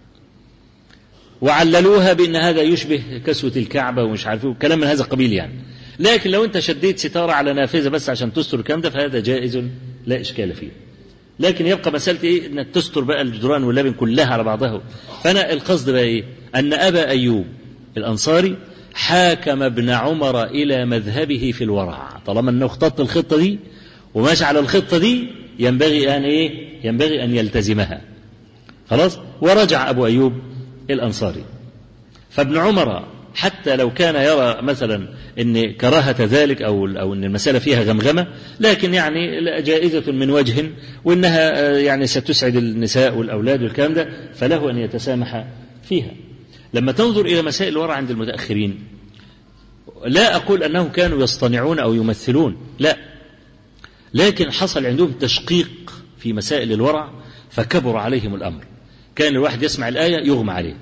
وعللوها بأن هذا يشبه كسوة الكعبة ومش عارف كلام من هذا القبيل يعني. لكن لو أنت شديت ستارة على نافذة بس عشان تستر الكلام ده فهذا جائز لا إشكال فيه. لكن يبقى مسألة إيه؟ أنك تستر بقى الجدران واللبن كلها على بعضها. فأنا القصد بقى إيه؟ أن أبا أيوب الأنصاري حاكم ابن عمر إلى مذهبه في الورع. طالما أنه اختط الخطة دي وماشي على الخطة دي ينبغي أن إيه؟ ينبغي أن يلتزمها. خلاص. ورجع أبو أيوب الأنصاري. فابن عمر حتى لو كان يرى مثلا أن كراهة ذلك أو أن المسألة فيها غمغمة، لكن يعني جائزة من وجه، وإنها يعني ستسعد النساء والأولاد والكلام ده، فله أن يتسامح فيها. لما تنظر إلى مسائل الورع عند المتأخرين، لا أقول أنهم كانوا يصطنعون أو يمثلون، لا، لكن حصل عندهم تشقيق في مسائل الورع فكبر عليهم الأمر. كان الواحد يسمع الآية يغمى عليه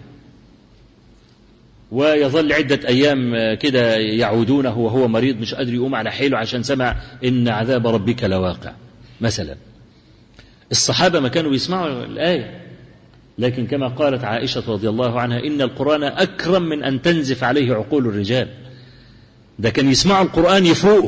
ويظل عدة أيام كده يعودونه وهو مريض مش قادر يقوم على حيله عشان سمع إن عذاب ربك لواقع مثلا. الصحابة ما كانوا يسمعوا الآية، لكن كما قالت عائشة رضي الله عنها: إن القرآن أكرم من أن تنزف عليه عقول الرجال. ده كان يسمعوا القرآن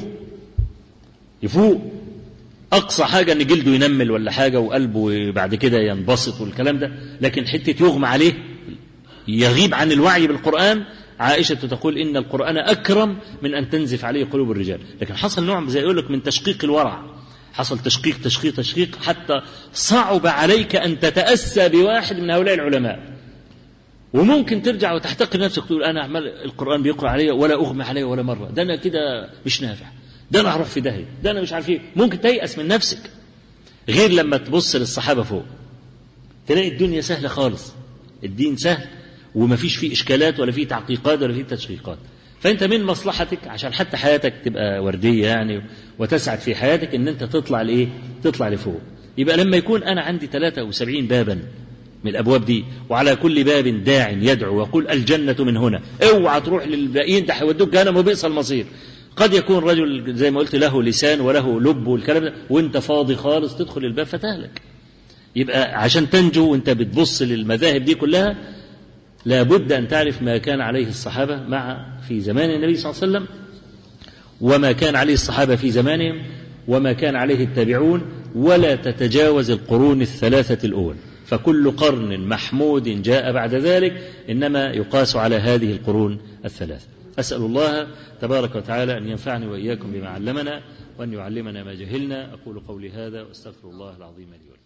يفوق أقصى حاجة أن جلده ينمل ولا حاجة وقلبه بعد كده ينبسط والكلام ده، لكن حتة يغمى عليه يغيب عن الوعي بالقرآن. عائشة تقول: إن القرآن أكرم من أن تنزف عليه قلوب الرجال. لكن حصل نوع زي يقول لك من تشقيق الورع، حصل تشقيق حتى صعب عليك أن تتأسى بواحد من هؤلاء العلماء. وممكن ترجع وتحتقر نفسك تقول: أنا أعمل القرآن بيقرأ علي ولا أغمى علي ولا مرة، ده أنا كده مش نافع، ده أنا هروح في داهية، ده أنا مش عارف إيه. ممكن تيأس من نفسك، غير لما تبص للصحابة فوق تلاقي الدنيا سهلة خالص، الدين سهل وما فيش فيه إشكالات ولا فيه تعقيقات ولا فيه تشقيقات. فأنت من مصلحتك عشان حتى حياتك تبقى وردية يعني وتسعد في حياتك إن أنت تطلع لفوق. يبقى لما يكون أنا عندي 73 بابا من الأبواب دي، وعلى كل باب داع يدعو ويقول الجنة من هنا، اوعى تروح للباقيين ده هيودوك جهنم وبئس المصير. قد يكون رجل زي ما قلت له لسان وله لب والكلام ده وانت فاضي خالص تدخل الباب فتهلك. يبقى عشان تنجو وانت بتبص للمذاهب دي كلها لابد أن تعرف ما كان عليه الصحابة في زمان النبي صلى الله عليه وسلم، وما كان عليه الصحابة في زمانهم، وما كان عليه التابعون، ولا تتجاوز القرون الثلاثة الأول. فكل قرن محمود جاء بعد ذلك إنما يقاس على هذه القرون الثلاثة. أسأل الله تبارك وتعالى أن ينفعني وإياكم بما علمنا وأن يعلمنا ما جهلنا. أقول قولي هذا وأستغفر الله العظيم لي ولكم.